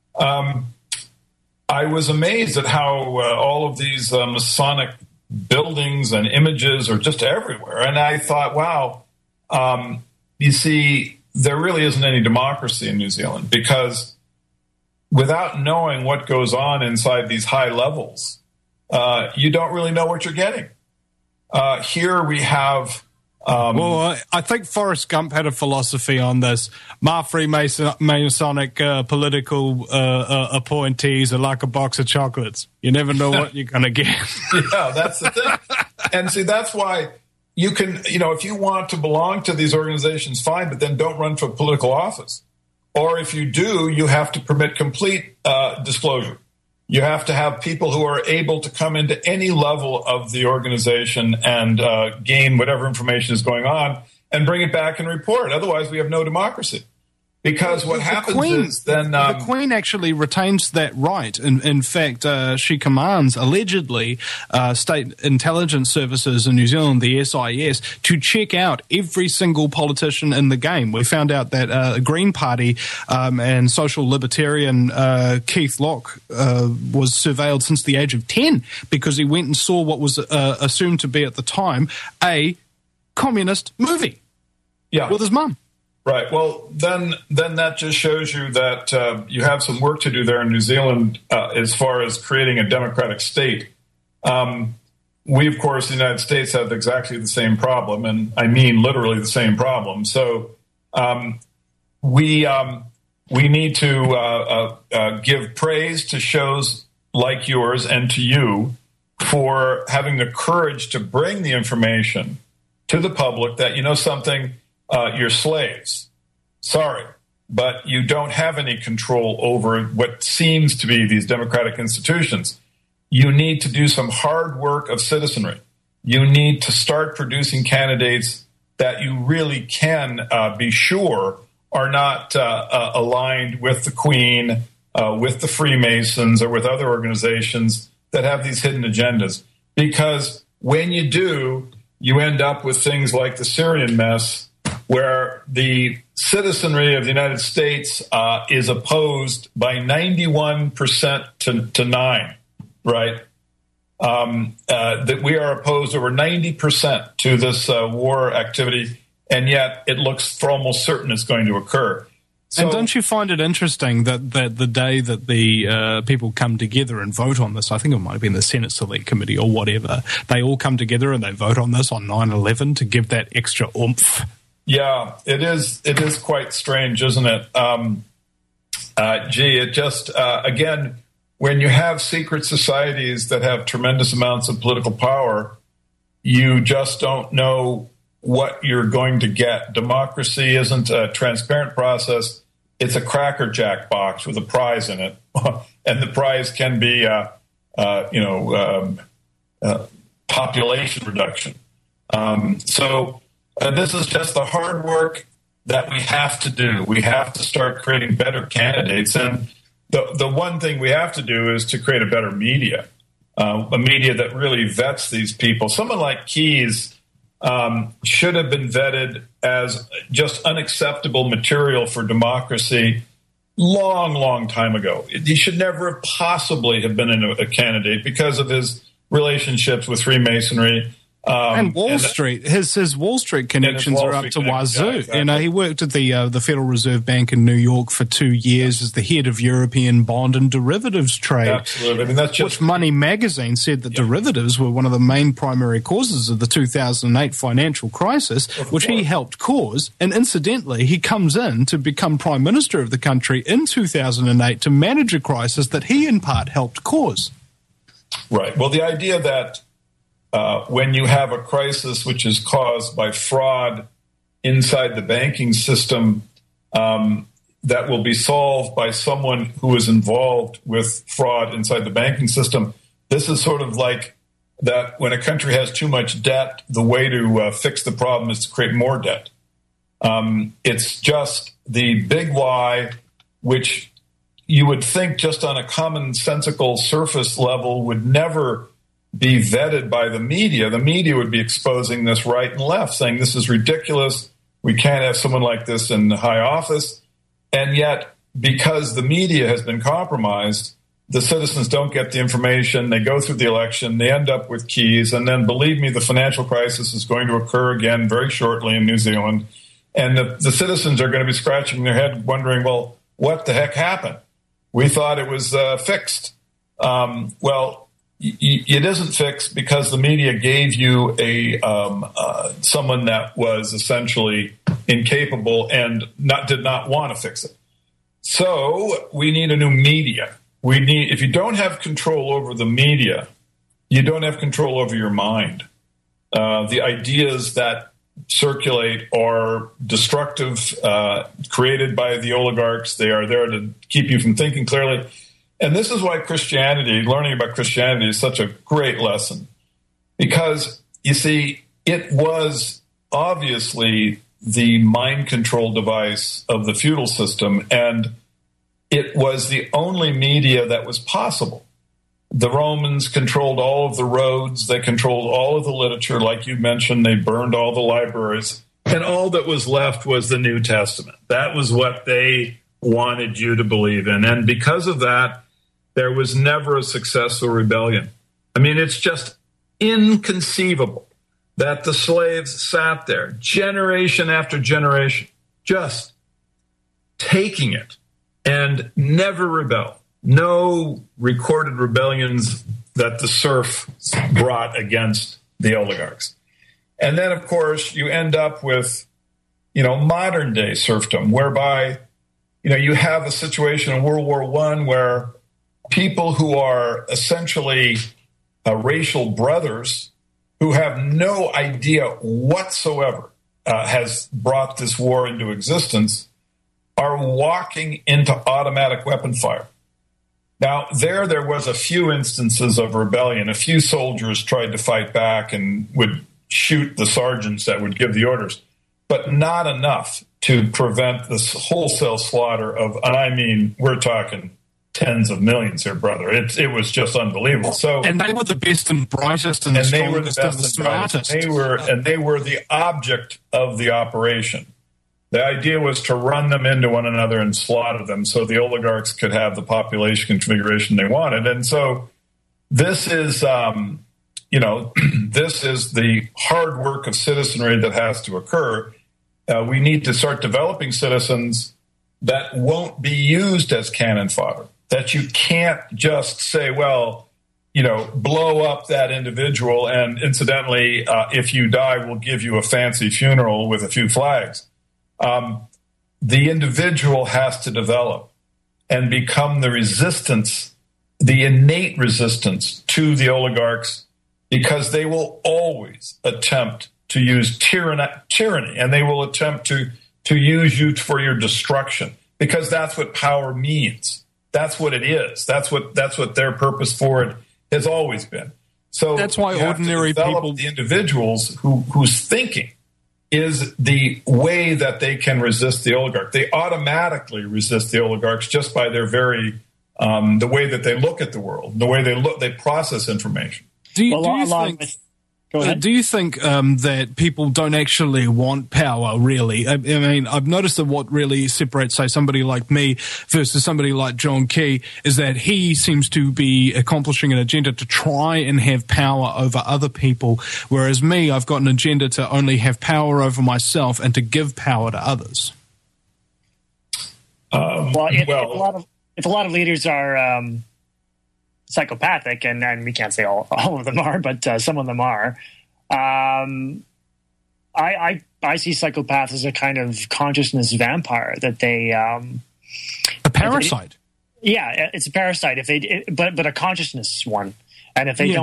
I was amazed at how all of these Masonic buildings and images are just everywhere. And I thought, wow, you see, there really isn't any democracy in New Zealand, because without knowing what goes on inside these high levels, you don't really know what you're getting. Here we have... well, I think Forrest Gump had a philosophy on this. My Freemasonic political appointees are like a box of chocolates. You never know what you're going to get. Yeah, that's the thing. And see, that's why you can, if you want to belong to these organizations, fine, but then don't run for political office. Or if you do, you have to permit complete disclosure. You have to have people who are able to come into any level of the organization and gain whatever information is going on and bring it back and report. Otherwise, we have no democracy. Because what happens is then... the Queen actually retains that right. In fact, she commands, allegedly, state intelligence services in New Zealand, the SIS, to check out every single politician in the game. We found out that Green Party and social libertarian Keith Locke was surveilled since the age of 10 because he went and saw what was assumed to be at the time a communist movie with his mum. Right. Well, then that just shows you that you have some work to do there in New Zealand as far as creating a democratic state. We, of course, in the United States have exactly the same problem, and I mean literally the same problem. So we need to give praise to shows like yours and to you for having the courage to bring the information to the public that, something, you're slaves. Sorry, but you don't have any control over what seems to be these democratic institutions. You need to do some hard work of citizenry. You need to start producing candidates that you really can be sure are not aligned with the Queen, with the Freemasons, or with other organizations that have these hidden agendas. Because when you do, you end up with things like the Syrian mess, where the citizenry of the United States is opposed by 91% to 9, right? That we are opposed over 90% to this war activity, and yet it looks for almost certain it's going to occur. So, and don't you find it interesting that the day that the people come together and vote on this, I think it might have been the Senate Select Committee or whatever, they all come together and they vote on this on 9/11 to give that extra oomph? Yeah, it is quite strange, isn't it? It just, again, when you have secret societies that have tremendous amounts of political power, you just don't know what you're going to get. Democracy isn't a transparent process. It's a Cracker Jack box with a prize in it. And the prize can be, population reduction. So this is just the hard work that we have to do. We have to start creating better candidates. And the one thing we have to do is to create a better media, a media that really vets these people. Someone like Keyes should have been vetted as just unacceptable material for democracy long time ago. He should never have possibly have been a candidate because of his relationships with Freemasonry. And Wall Street, his Wall Street connections are up to wazoo. Yeah, exactly. You know, he worked at the Federal Reserve Bank in New York for 2 years as the head of European bond and derivatives trade. Absolutely. I mean, that's just, which Money Magazine said that derivatives were one of the main primary causes of the 2008 financial crisis, which he helped cause. And incidentally, he comes in to become Prime Minister of the country in 2008 to manage a crisis that he in part helped cause. Right. Well, the idea that when you have a crisis which is caused by fraud inside the banking system, that will be solved by someone who is involved with fraud inside the banking system. This is sort of like that when a country has too much debt, the way to fix the problem is to create more debt. It's just the big lie, which you would think just on a commonsensical surface level would never be vetted by the media. The media would be exposing this right and left, saying this is ridiculous. We can't have someone like this in high office. And yet, because the media has been compromised, the citizens don't get the information. They go through the election. They end up with Keyes. And then, believe me, the financial crisis is going to occur again very shortly in New Zealand. And the citizens are going to be scratching their head wondering, well, what the heck happened? We thought it was fixed. Well, it isn't fixed because the media gave you someone that was essentially incapable and did not want to fix it. So we need a new media. If you don't have control over the media, you don't have control over your mind. The ideas that circulate are destructive, created by the oligarchs. They are there to keep you from thinking clearly. And this is why learning about Christianity is such a great lesson. Because, you see, it was obviously the mind control device of the feudal system, and it was the only media that was possible. The Romans controlled all of the roads. They controlled all of the literature. Like you mentioned, they burned all the libraries. And all that was left was the New Testament. That was what they wanted you to believe in. And because of that, there was never a successful rebellion. I mean, it's just inconceivable that the slaves sat there generation after generation, just taking it and never rebel. No recorded rebellions that the serf brought against the oligarchs. And then, of course, you end up with, modern day serfdom, whereby, you have a situation in World War I where people who are essentially racial brothers who have no idea whatsoever has brought this war into existence are walking into automatic weapon fire. Now, there was a few instances of rebellion. A few soldiers tried to fight back and would shoot the sergeants that would give the orders, but not enough. to prevent this wholesale slaughter of, and I mean, we're talking tens of millions here, brother. It was just unbelievable. So, and they were the best and brightest and the strongest and the smartest. They were the object of the operation. The idea was to run them into one another and slaughter them so the oligarchs could have the population configuration they wanted. And so this is, this is the hard work of citizenry that has to occur. We need to start developing citizens that won't be used as cannon fodder, that you can't just say, well, blow up that individual, and incidentally, if you die, we'll give you a fancy funeral with a few flags. The individual has to develop and become the resistance, the innate resistance to the oligarchs, because they will always attempt to use tyranny, and they will attempt to use you for your destruction, because that's what power means. That's what it is. That's what their purpose for it has always been. So that's why ordinary people, the individuals whose thinking is the way that they can resist the oligarch. They automatically resist the oligarchs just by their very the way that they look at the world, the way they process information. Do you think that people don't actually want power, really? I mean, I've noticed that what really separates, say, somebody like me versus somebody like John Key is that he seems to be accomplishing an agenda to try and have power over other people, whereas me, I've got an agenda to only have power over myself and to give power to others. If a lot of leaders are psychopathic, and we can't say all of them are, but some of them are. I see psychopaths as a kind of consciousness vampire that they a parasite. It's a parasite. But a consciousness one, and if they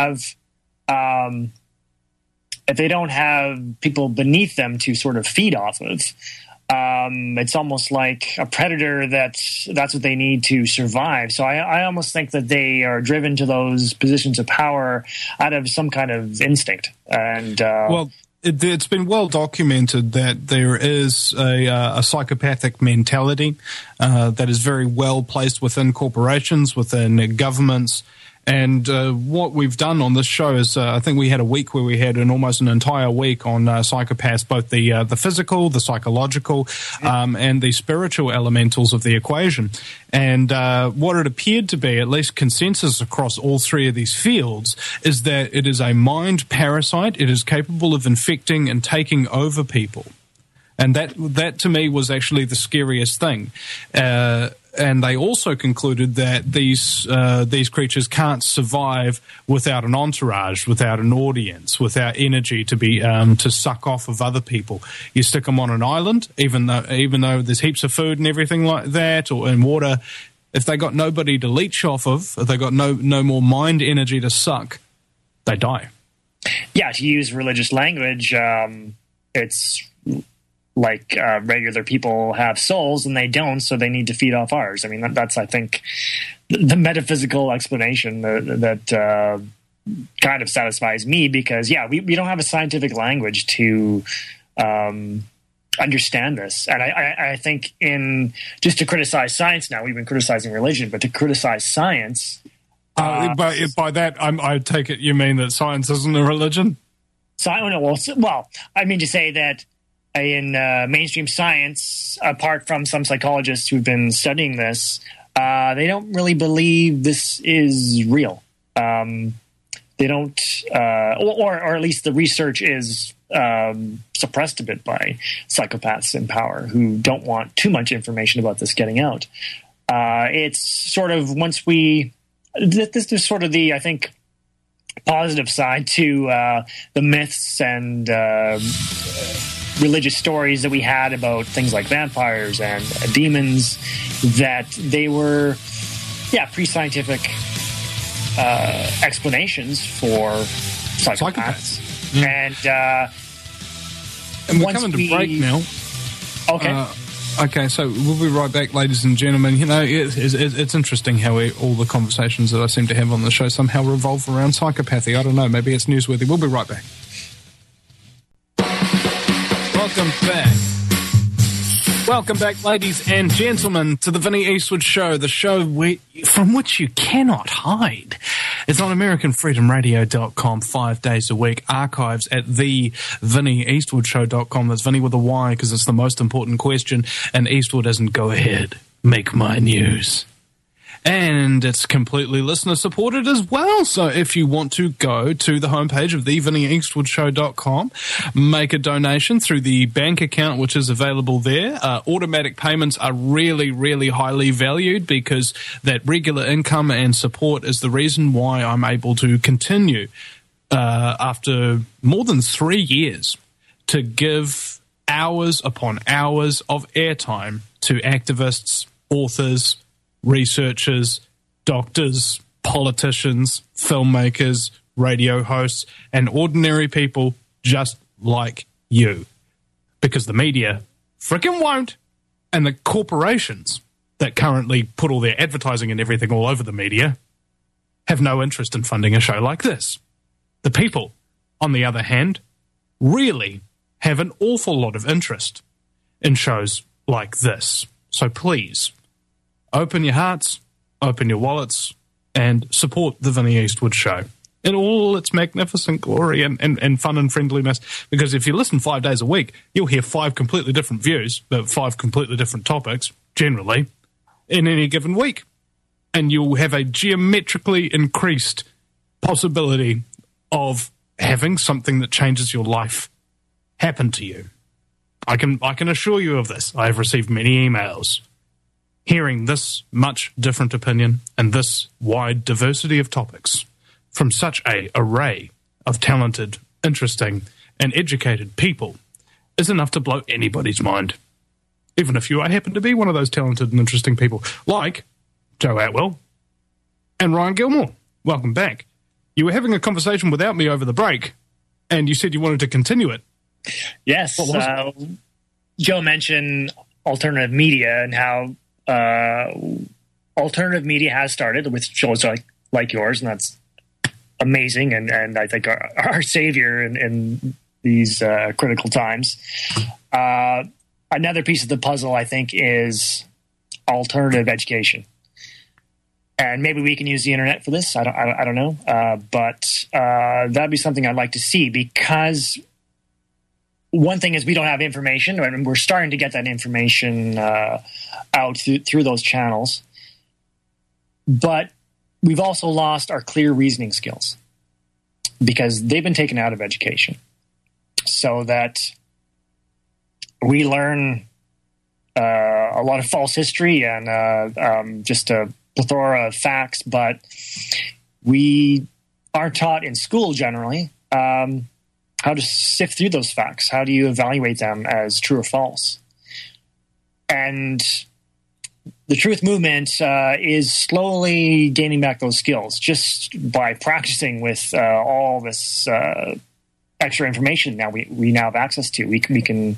don't have people beneath them to sort of feed off of. It's almost like a predator that's what they need to survive. So I almost think that they are driven to those positions of power out of some kind of instinct. And it's been well documented that there is a psychopathic mentality that is very well placed within corporations, within governments. And what we've done on this show is, I think we had a week where we had almost an entire week on psychopaths, both the physical, the psychological, and the spiritual elementals of the equation. And what it appeared to be, at least consensus across all three of these fields, is that it is a mind parasite. It is capable of infecting and taking over people. And that to me was actually the scariest thing. And they also concluded that these creatures can't survive without an entourage, without an audience, without energy to be to suck off of other people. You stick them on an island, even though there's heaps of food and everything like that, and water. If they got nobody to leech off of, if they got no more mind energy to suck, they die. Yeah, to use religious language, it's like regular people have souls and they don't, so they need to feed off ours. I mean, that's I think, the metaphysical explanation that kind of satisfies me, because, we don't have a scientific language to understand this. And I think just to criticize science now, we've been criticizing religion, but to criticize science... by that, I take it you mean that science isn't a religion? Well, I mean to say that in mainstream science, apart from some psychologists who've been studying this, they don't really believe this is real. They don't, or at least the research is suppressed a bit by psychopaths in power who don't want too much information about this getting out. It's sort of this is sort of the, I think, positive side to the myths and religious stories that we had about things like vampires and demons, that they were, pre-scientific explanations for psychopaths. Yeah. And we're coming to break now. Okay. Okay, so we'll be right back, ladies and gentlemen. You know, it's interesting how all the conversations that I seem to have on the show somehow revolve around psychopathy. I don't know, maybe it's newsworthy. We'll be right back. Welcome back Welcome back, ladies and gentlemen, to the Vinnie Eastwood Show, the show from which you cannot hide. It's on AmericanFreedomRadio.com 5 days a week. Archives at theVinnieEastwoodShow.com. That's Vinnie with a Y because it's the most important question. And Eastwood doesn't go ahead, make my news. And it's completely listener-supported as well. So if you want to go to the homepage of theVinnieEastwoodShow.com, make a donation through the bank account, which is available there. Automatic payments are really, really highly valued because that regular income and support is the reason why I'm able to continue after more than 3 years to give hours upon hours of airtime to activists, authors, researchers, doctors, politicians, filmmakers, radio hosts, and ordinary people just like you. Because the media frickin' won't, and the corporations that currently put all their advertising and everything all over the media have no interest in funding a show like this. The people, on the other hand, really have an awful lot of interest in shows like this. So please, open your hearts, open your wallets, and support the Vinnie Eastwood Show in all its magnificent glory and fun and friendliness. Because if you listen 5 days a week, you'll hear 5 completely different views, but 5 completely different topics, generally, in any given week. And you'll have a geometrically increased possibility of having something that changes your life happen to you. I can assure you of this. I have received many emails hearing this much different opinion and this wide diversity of topics from such an array of talented, interesting, and educated people is enough to blow anybody's mind. Even if you happen to be one of those talented and interesting people, like Joe Atwell and Ryan Gilmore. Welcome back. You were having a conversation without me over the break, and you said you wanted to continue it. Yes. Joe mentioned alternative media and how alternative media has started with shows like yours, and that's amazing, and I think our savior in these critical times. Another piece of the puzzle, I think, is alternative education, and maybe we can use the internet for this. I don't know, but that'd be something I'd like to see, because one thing is we don't have information, and we're starting to get that information out through those channels. But we've also lost our clear reasoning skills because they've been taken out of education, so that we learn a lot of false history and just a plethora of facts, but we aren't taught in school generally how to sift through those facts. How do you evaluate them as true or false? And the truth movement is slowly gaining back those skills just by practicing with all this extra information now we now have access to. We can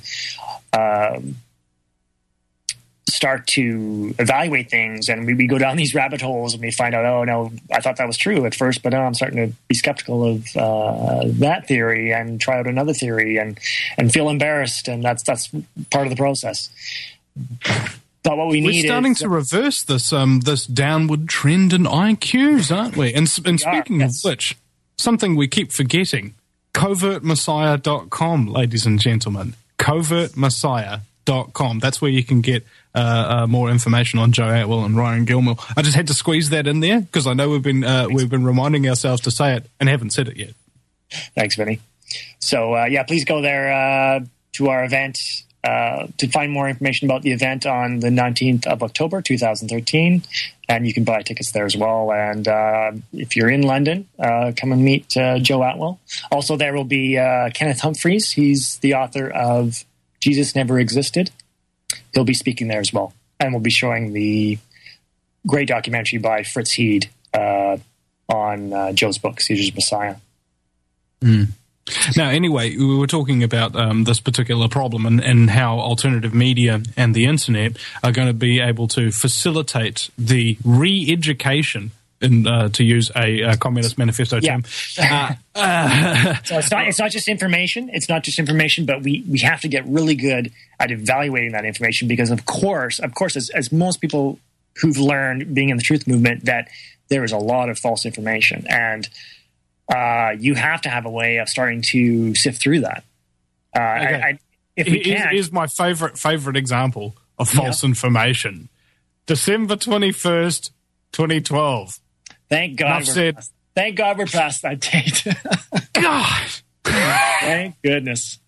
start to evaluate things, and we go down these rabbit holes and we find out, oh no, I thought that was true at first, but now I'm starting to be skeptical of that theory and try out another theory and feel embarrassed, and that's part of the process. But what we need we're starting to reverse this this downward trend in IQs, aren't we? And speaking of which, something we keep forgetting, covertmessiah.com, ladies and gentlemen. Covertmessiah.com. That's where you can get more information on Joe Atwell and Ryan Gilmore. I just had to squeeze that in there because I know we've been reminding ourselves to say it and haven't said it yet. Thanks, Vinny. So please go there to our event to find more information about the event on the 19th of October, 2013. And you can buy tickets there as well. And if you're in London, come and meet Joe Atwell. Also, there will be Kenneth Humphreys. He's the author of Jesus Never Existed. He'll be speaking there as well. And we'll be showing the great documentary by Fritz Heed on Joe's book, Caesar's Messiah. Mm. Now, anyway, we were talking about this particular problem and how alternative media and the internet are going to be able to facilitate the re-education to use a Communist Manifesto term. So it's not just information. It's not just information, but we have to get really good at evaluating that information because, of course, as most people who've learned being in the truth movement, that there is a lot of false information, and you have to have a way of starting to sift through that. If we can, is my favorite example of false information. December 21st, 2012. Thank God we're past that date. God. Thank goodness.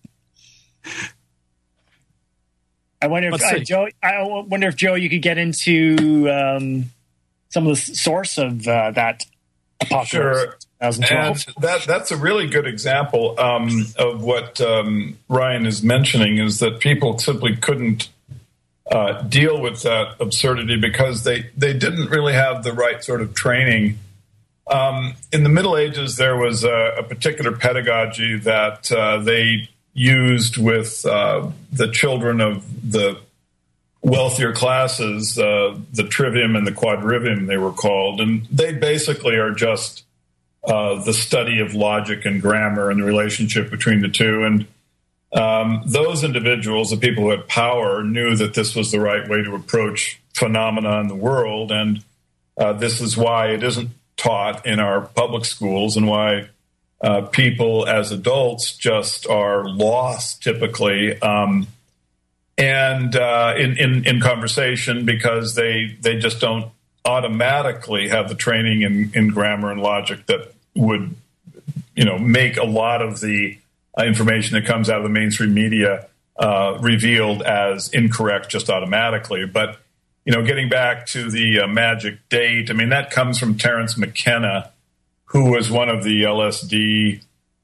I wonder if Joe, you could get into some of the source of that apocalypse. Sure. And that's a really good example of what Ryan is mentioning, is that people simply couldn't deal with that absurdity because they didn't really have the right sort of training. In the Middle Ages, there was a particular pedagogy that they used with the children of the wealthier classes, the trivium and the quadrivium, they were called. And they basically are just the study of logic and grammar and the relationship between the two. And those individuals, the people who had power, knew that this was the right way to approach phenomena in the world. And this is why it isn't taught in our public schools and why people as adults just are lost typically and in conversation because they just don't automatically have the training in grammar and logic that would, make a lot of the information that comes out of the mainstream media revealed as incorrect just automatically. But, getting back to the magic date, I mean, that comes from Terence McKenna, who was one of the LSD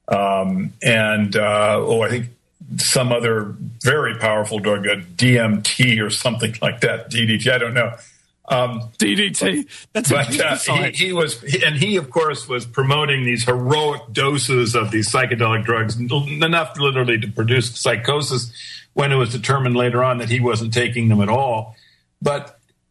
I think some other very powerful drug, DMT or something like that, DDT, I don't know. DDT. That's he of course was promoting these heroic doses of these psychedelic drugs, enough literally to produce psychosis, when it was determined later on that he wasn't taking them at all. But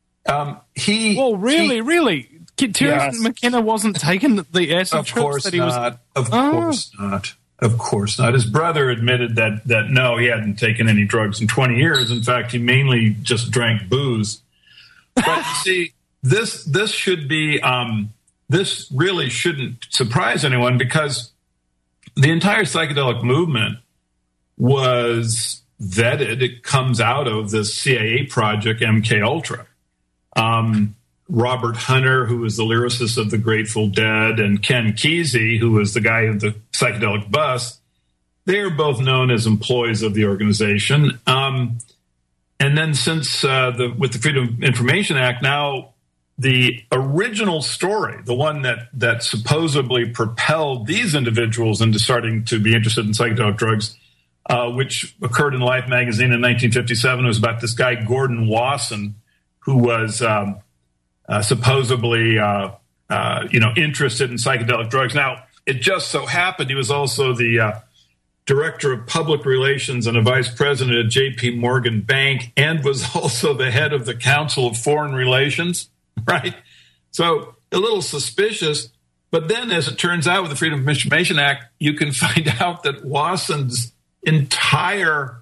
really, Terence McKenna wasn't taking the acid trips that he was. Of course not. His brother admitted that no, he hadn't taken any drugs in 20 years. In fact, he mainly just drank booze. But see, this should be this really shouldn't surprise anyone, because the entire psychedelic movement was vetted. It comes out of the CIA project MKUltra. Robert Hunter, who was the lyricist of the Grateful Dead, and Ken Kesey, who was the guy of the psychedelic bus, they are both known as employees of the organization. And then since with the Freedom of Information Act, now the original story, the one that supposedly propelled these individuals into starting to be interested in psychedelic drugs, which occurred in Life magazine in 1957, was about this guy, Gordon Wasson, who was supposedly, interested in psychedelic drugs. Now, it just so happened he was also the director of public relations and a vice president at J.P. Morgan Bank, and was also the head of the Council of Foreign Relations, right? So a little suspicious. But then, as it turns out, with the Freedom of Information Act, you can find out that Wasson's entire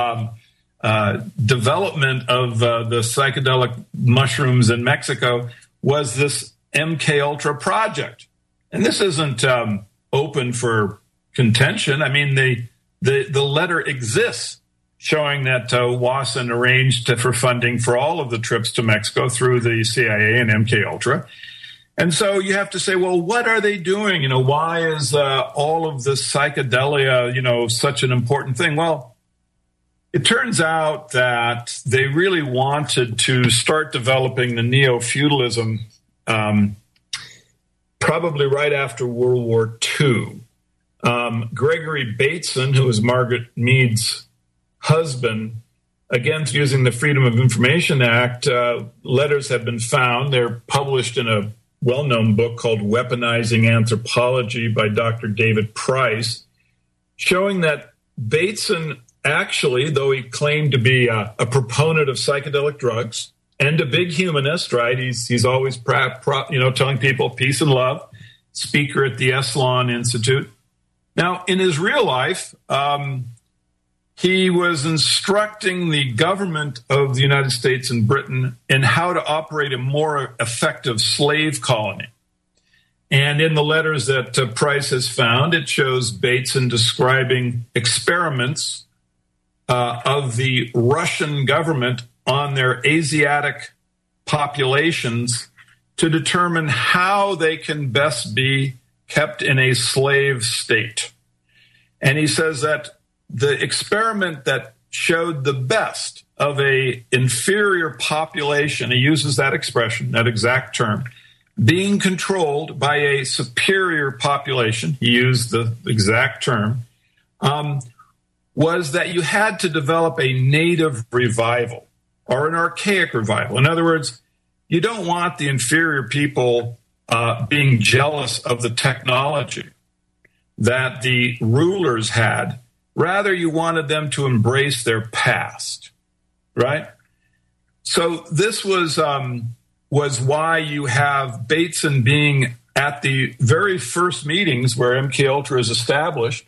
development of the psychedelic mushrooms in Mexico was this MKUltra project. And this isn't open for contention. I mean, the letter exists showing that Wasson arranged for funding for all of the trips to Mexico through the CIA and MKUltra. And so you have to say, well, what are they doing? Why is all of this psychedelia, such an important thing? Well, it turns out that they really wanted to start developing the neo-feudalism probably right after World War II. Gregory Bateson, who was Margaret Mead's husband, again, using the Freedom of Information Act, letters have been found. They're published in a well-known book called Weaponizing Anthropology by Dr. David Price, showing that Bateson actually, though he claimed to be a proponent of psychedelic drugs and a big humanist, right? He's always telling people peace and love. Speaker at the Esalen Institute. Now, in his real life, he was instructing the government of the United States and Britain in how to operate a more effective slave colony. And in the letters that Price has found, it shows Bateson describing experiments of the Russian government on their Asiatic populations to determine how they can best be kept in a slave state. And he says that the experiment that showed the best of a inferior population, he uses that expression, that exact term, being controlled by a superior population, he used the exact term, was that you had to develop a native revival or an archaic revival. In other words, you don't want the inferior people being jealous of the technology that the rulers had. Rather, you wanted them to embrace their past, right? So this was why you have Bateson being at the very first meetings where MKUltra is established,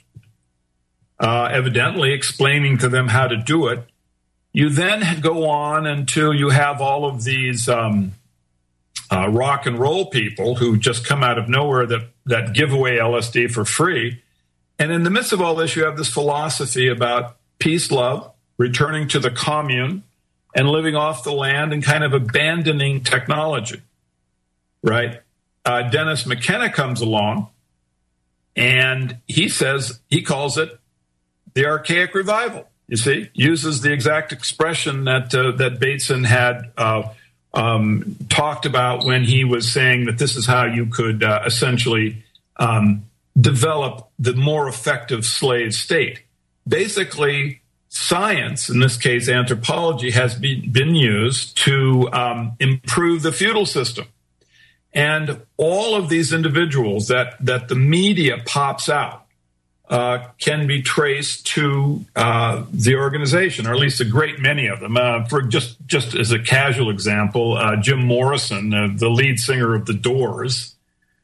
evidently explaining to them how to do it. You then go on until you have all of these rock and roll people who just come out of nowhere that give away LSD for free. And in the midst of all this, you have this philosophy about peace, love, returning to the commune, and living off the land and kind of abandoning technology, right? Dennis McKenna comes along, and he calls it the archaic revival. You see, uses the exact expression that Bateson had talked about when he was saying that this is how you could essentially develop the more effective slave state. Basically, science, in this case anthropology, has been used to improve the feudal system. And all of these individuals that the media pops out can be traced to the organization, or at least a great many of them. For just as a casual example, Jim Morrison, the lead singer of The Doors,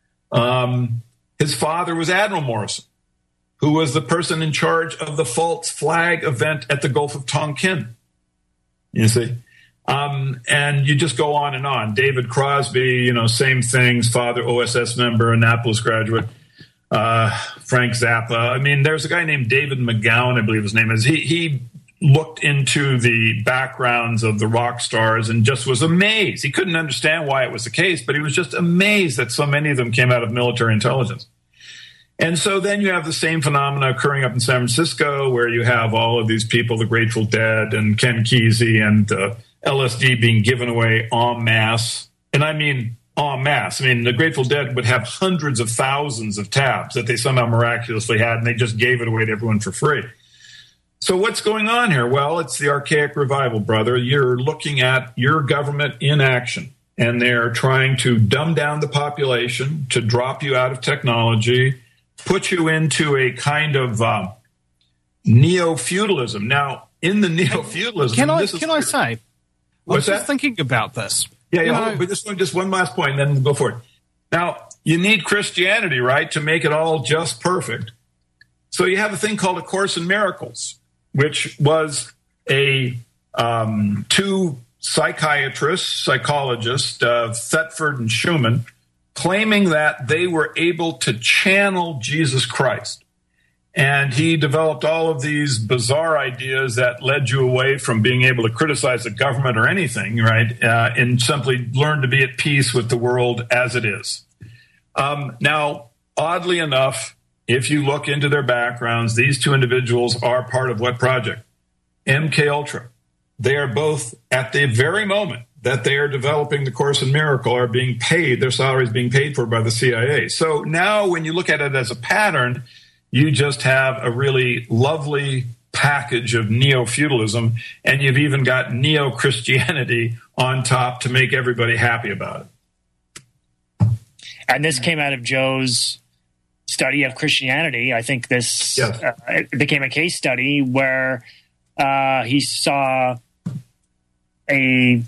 his father was Admiral Morrison, who was the person in charge of the false flag event at the Gulf of Tonkin. You see? And you just go on and on. David Crosby, same things, father, OSS member, Annapolis graduate. Frank Zappa. I mean, there's a guy named David McGowan, I believe his name is. He looked into the backgrounds of the rock stars and just was amazed. He couldn't understand why it was the case, but he was just amazed that so many of them came out of military intelligence. And so then you have the same phenomena occurring up in San Francisco, where you have all of these people, the Grateful Dead and Ken Kesey and LSD being given away en masse. And I mean en masse. I mean, the Grateful Dead would have hundreds of thousands of tabs that they somehow miraculously had, and they just gave it away to everyone for free. So what's going on here? Well, it's the archaic revival, brother. You're looking at your government in action, and they're trying to dumb down the population, to drop you out of technology, put you into a kind of neo-feudalism. Now, in the neo-feudalism... Can I say, I was just thinking about this. Yeah, but just one last point, and then we'll go for it. Now, you need Christianity, right, to make it all just perfect. So you have a thing called A Course in Miracles, which was two psychologists, Thetford and Schumann, claiming that they were able to channel Jesus Christ. And he developed all of these bizarre ideas that led you away from being able to criticize the government or anything, right? And simply learn to be at peace with the world as it is. Now, oddly enough, if you look into their backgrounds, these two individuals are part of what project? MKUltra. They are both at the very moment that they are developing the Course in Miracle are being paid, their salaries being paid for by the CIA. So now when you look at it as a pattern, you just have a really lovely package of neo-feudalism, and you've even got neo-Christianity on top to make everybody happy about it. And this came out of Joe's study of Christianity. I think this it became a case study where he saw a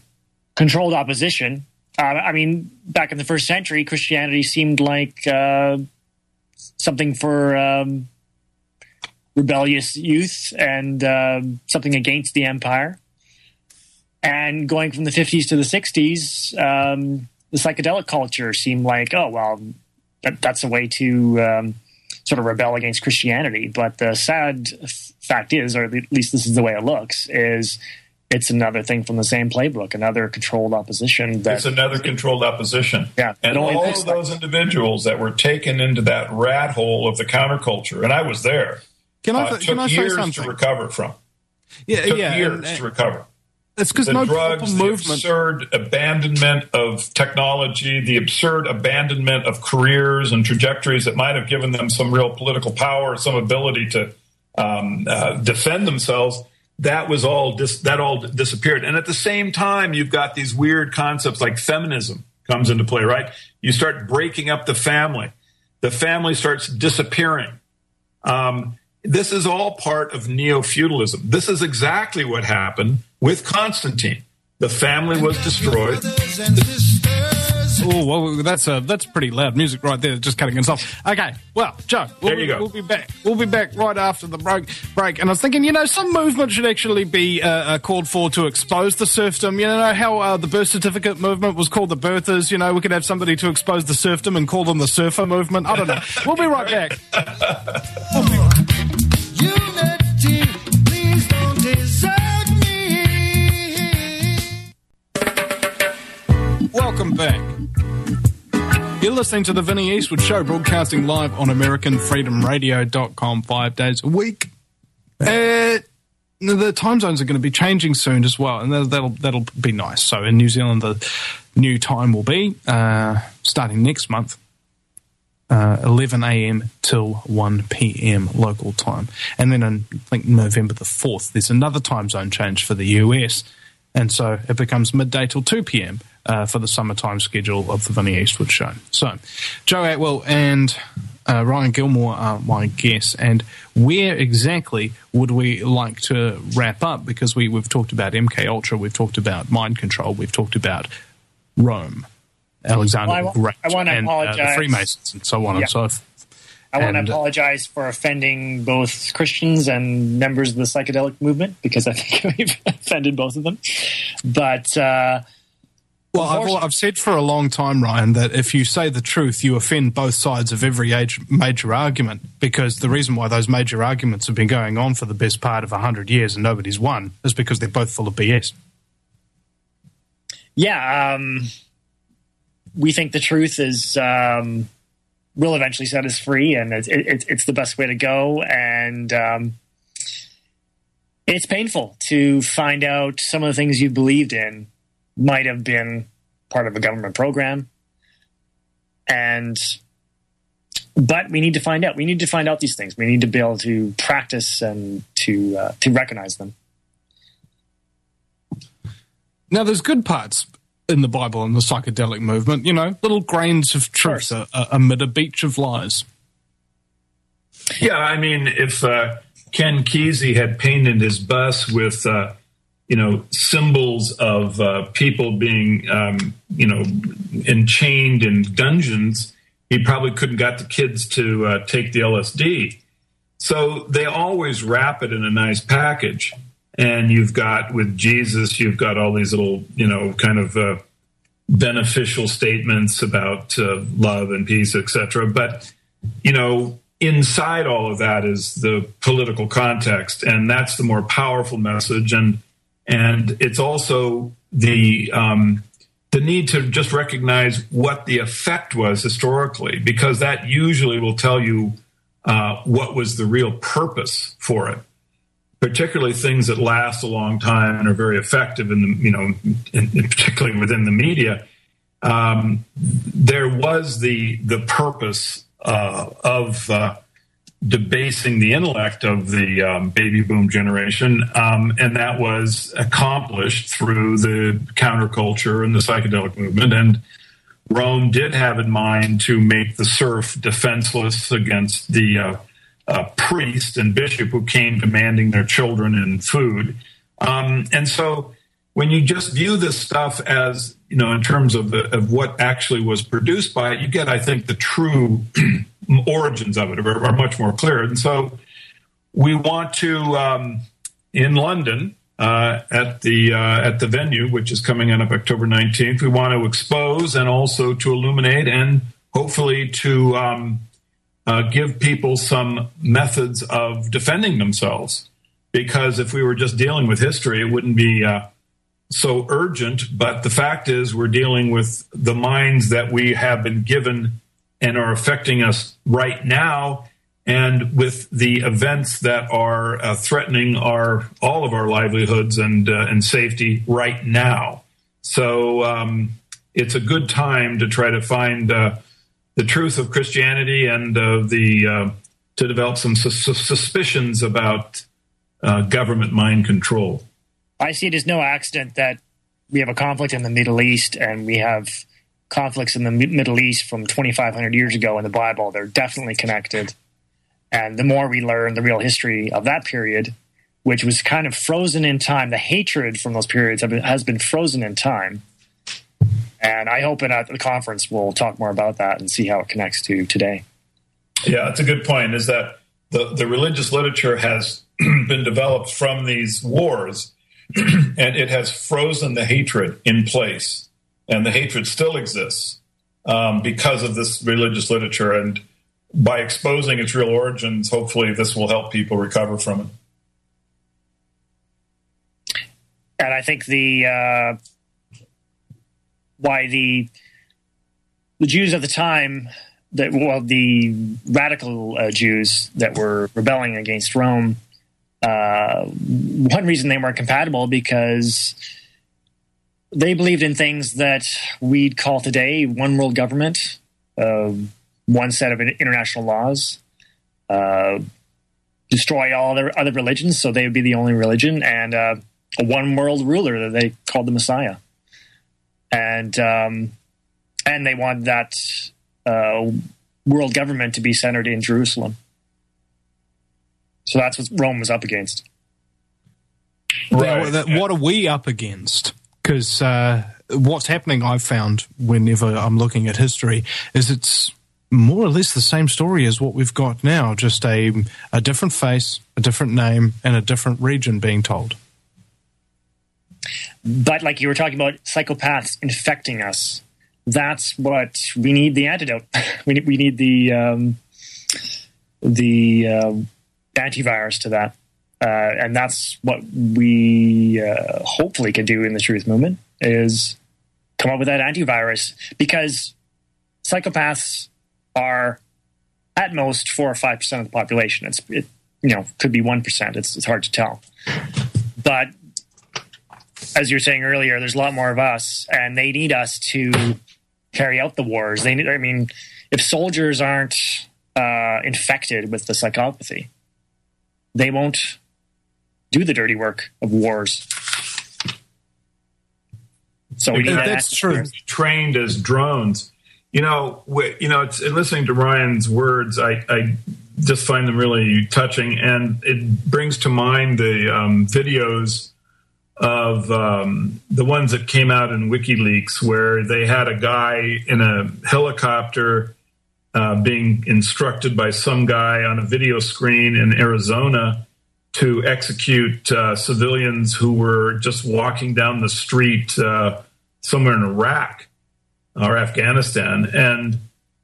controlled opposition. I mean, back in the first century, Christianity seemed like something for rebellious youth and something against the empire. And going from the 50s to the 60s, the psychedelic culture seemed like, oh, well, that's a way to sort of rebel against Christianity. But the sad fact is, or at least this is the way it looks, is it's another thing from the same playbook, another controlled opposition. It's another controlled opposition. Yeah. And all of those individuals that were taken into that rat hole of the counterculture, and I was there, can I took say years something? to recover from. Yeah, took yeah, years to recover. It's because the no drugs, the movement. absurd abandonment of technology, the absurd abandonment of careers and trajectories that might have given them some real political power, some ability to defend themselves. That all disappeared. And at the same time, you've got these weird concepts like feminism comes into play, right? You start breaking up the family. The family starts disappearing. This is all part of neo-feudalism. This is exactly what happened with Constantine. The family was destroyed. Oh, well, that's pretty loud music right there, just cutting us off. Okay, well, Joe, There you go. We'll be back. We'll be back right after the break. And I was thinking, some movement should actually be called for to expose the serfdom. You know how the birth certificate movement was called the birthers? We could have somebody to expose the serfdom and call them the surfer movement. I don't know. We'll be right back. Unity, please don't desert me. Welcome back. You're listening to the Vinnie Eastwood Show, broadcasting live on AmericanFreedomRadio.com 5 days a week. The time zones are going to be changing soon as well, and that'll be nice. So in New Zealand, the new time will be starting next month, 11 a.m. till 1 p.m. local time. And then on, I think, November the 4th, there's another time zone change for the US, and so it becomes midday till 2 p.m. For the summertime schedule of the Vinnie Eastwood Show. So, Joe Atwell and Ryan Gilmore are my guests. And where exactly would we like to wrap up? Because we've talked about MK Ultra, we've talked about mind control, we've talked about Rome, Alexander the Great, I want to and apologize. the Freemasons, and so on and so forth. I want to apologize for offending both Christians and members of the psychedelic movement, because I think we've offended both of them. But well, I've said for a long time, Ryan, that if you say the truth, you offend both sides of every major argument, because the reason why those major arguments have been going on for the best part of 100 years and nobody's won is because they're both full of BS. Yeah, we think the truth is will eventually set us free, and it's the best way to go. And it's painful to find out some of the things you believed in might have been part of a government program. But we need to find out. We need to find out these things. We need to be able to practice and to recognize them. Now, there's good parts in the Bible and the psychedelic movement, little grains of truth amid a beach of lies. Yeah, I mean, if Ken Kesey had painted his bus with symbols of people being, enchained in dungeons, he probably couldn't got the kids to take the LSD. So they always wrap it in a nice package. And you've got, with Jesus, you've got all these little, kind of beneficial statements about love and peace, etc. But, inside all of that is the political context, and that's the more powerful message. And it's also the need to just recognize what the effect was historically, because that usually will tell you what was the real purpose for it. Particularly things that last a long time and are very effective particularly within the media. There was the purpose of debasing the intellect of the baby boom generation, and that was accomplished through the counterculture and the psychedelic movement. And Rome did have in mind to make the serf defenseless against the priest and bishop who came demanding their children and food. And so when you just view this stuff as, in terms of what actually was produced by it, you get, I think, the true origins of it are much more clear. And so we want to, in London, at the venue, which is coming on up October 19th, we want to expose and also to illuminate and hopefully to give people some methods of defending themselves. Because if we were just dealing with history, it wouldn't be so urgent. But the fact is, we're dealing with the minds that we have been given and are affecting us right now, and with the events that are threatening all of our livelihoods and safety right now. So it's a good time to try to find the truth of Christianity and to develop some suspicions about government mind control. I see it as no accident that we have a conflict in the Middle East, and we have conflicts in the Middle East from 2,500 years ago in the Bible. They're definitely connected. And the more we learn the real history of that period, which was kind of frozen in time, the hatred from those periods has been frozen in time. And I hope at the conference we'll talk more about that and see how it connects to today. Yeah, that's a good point, is that the religious literature has been developed from these wars, and it has frozen the hatred in place. And the hatred still exists because of this religious literature. And by exposing its real origins, hopefully this will help people recover from it. And I think why the Jews of the time, the radical Jews that were rebelling against Rome, one reason they weren't compatible because they believed in things that we'd call today one world government, one set of international laws, destroy all other religions, so they would be the only religion, and a one world ruler that they called the Messiah. And they wanted that world government to be centered in Jerusalem. So that's what Rome was up against. Right. What are we up against? Because what's happening, I've found, whenever I'm looking at history, is it's more or less the same story as what we've got now, just a different face, a different name, and a different region being told. But like you were talking about psychopaths infecting us, that's what we need, the antidote. we need the antivirus to that. And that's what we hopefully can do in the Truth Movement, is come up with that antivirus, because psychopaths are at most 4 or 5% of the population. It could be 1%. It's hard to tell. But as you were saying earlier, there's a lot more of us, and they need us to carry out the wars. If soldiers aren't infected with the psychopathy, they won't do the dirty work of wars. So we need that's true. Trained as drones. It's listening to Ryan's words, I just find them really touching, and it brings to mind the videos of the ones that came out in WikiLeaks, where they had a guy in a helicopter being instructed by some guy on a video screen in Arizona to execute civilians who were just walking down the street somewhere in Iraq or Afghanistan. And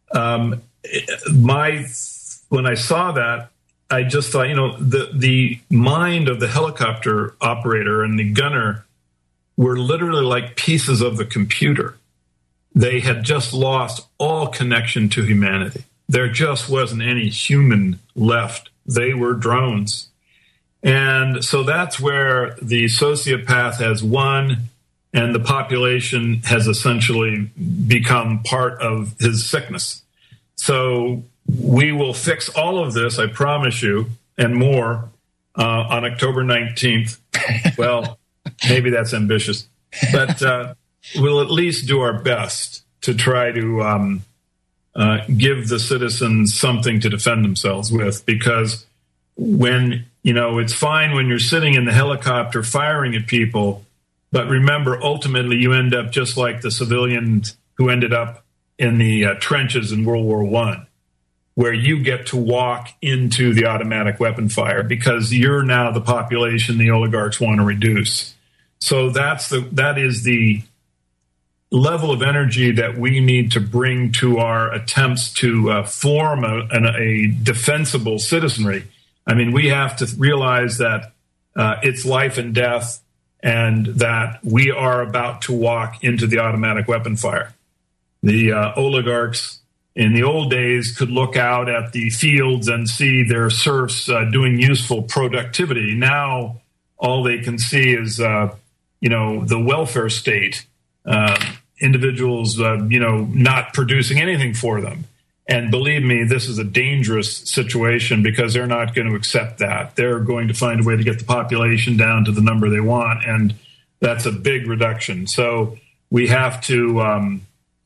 when I saw that, I just thought, the mind of the helicopter operator and the gunner were literally like pieces of the computer. They had just lost all connection to humanity. There just wasn't any human left. They were drones. And so that's where the sociopath has won, and the population has essentially become part of his sickness. So we will fix all of this, I promise you, and more on October 19th. Well, maybe that's ambitious, but we'll at least do our best to try to give the citizens something to defend themselves with, because when, it's fine when you're sitting in the helicopter firing at people, But remember, ultimately, you end up just like the civilians who ended up in the trenches in World War I, where you get to walk into the automatic weapon fire because you're now the population the oligarchs want to reduce. So that is the level of energy that we need to bring to our attempts to form a defensible citizenry. I mean, we have to realize that it's life and death, and that we are about to walk into the automatic weapon fire. The oligarchs in the old days could look out at the fields and see their serfs doing useful productivity. Now, all they can see is, the welfare state, individuals, not producing anything for them. And believe me, this is a dangerous situation because they're not going to accept that. They're going to find a way to get the population down to the number they want, and that's a big reduction. So we have to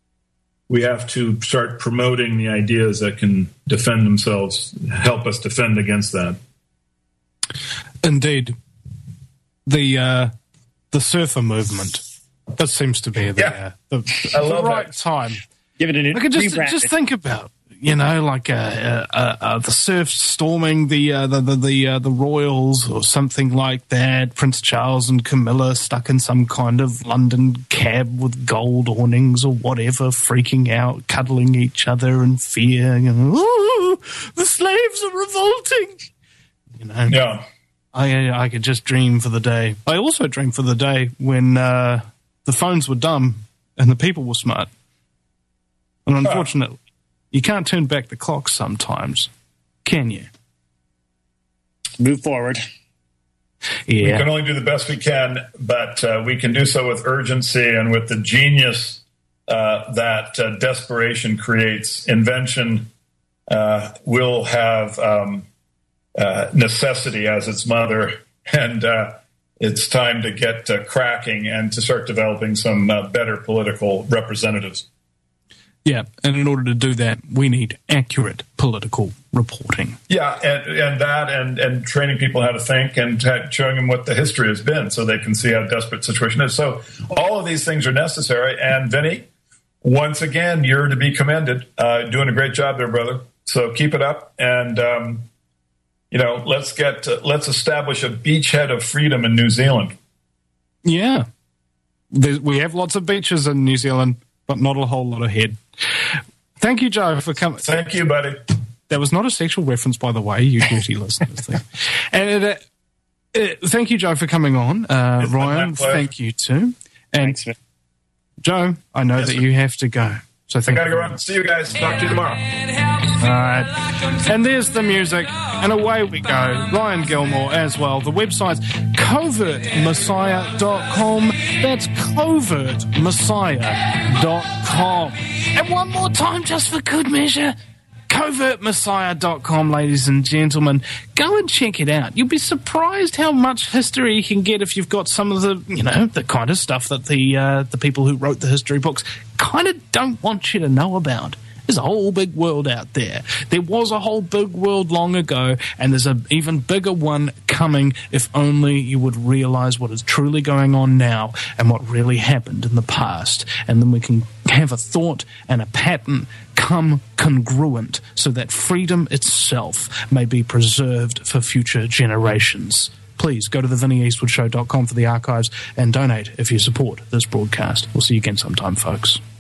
start promoting the ideas that can defend themselves, help us defend against that. Indeed, the surfer movement. That seems to be the right time. Give it an I could just think about, the serfs storming the royals or something like that. Prince Charles and Camilla stuck in some kind of London cab with gold awnings or whatever, freaking out, cuddling each other in fear. Ooh, the slaves are revolting. Yeah. I could just dream for the day. I also dream for the day when the phones were dumb and the people were smart. And unfortunately, you can't turn back the clock sometimes, can you? Move forward. We Yeah. can only do the best we can, but we can do so with urgency and with the genius that desperation creates. Invention will have necessity as its mother, and it's time to get cracking and to start developing some better political representatives. Yeah, and in order to do that, we need accurate political reporting. Yeah, and training people how to think and showing them what the history has been so they can see how desperate the situation is. So all of these things are necessary. And Vinny, once again, you're to be commended. Doing a great job there, brother. So keep it up. And, let's establish a beachhead of freedom in New Zealand. Yeah. We have lots of beaches in New Zealand, but not a whole lot of head. Thank you, Joe, for coming. Thank you, buddy. That was not a sexual reference, by the way, you dirty listeners. And thank you, Joe, for coming on. Ryan, thank you too. And Thanks, man. Joe, I know that you have to go. So I thank got to you. go out and see you guys. Talk to you tomorrow. All right. And there's the music. And away we go. Ryan Gilmore as well. The website's covertmessiah.com. That's covertmessiah.com. And one more time, just for good measure, covertmessiah.com, ladies and gentlemen. Go and check it out. You'll be surprised how much history you can get if you've got some of the, the kind of stuff that the people who wrote the history books kind of don't want you to know about. There's a whole big world out there. There was a whole big world long ago, and there's an even bigger one coming if only you would realize what is truly going on now and what really happened in the past. And then we can have a thought and a pattern come congruent so that freedom itself may be preserved for future generations. Please go to thevinnieeastwoodshow.com for the archives and donate if you support this broadcast. We'll see you again sometime, folks.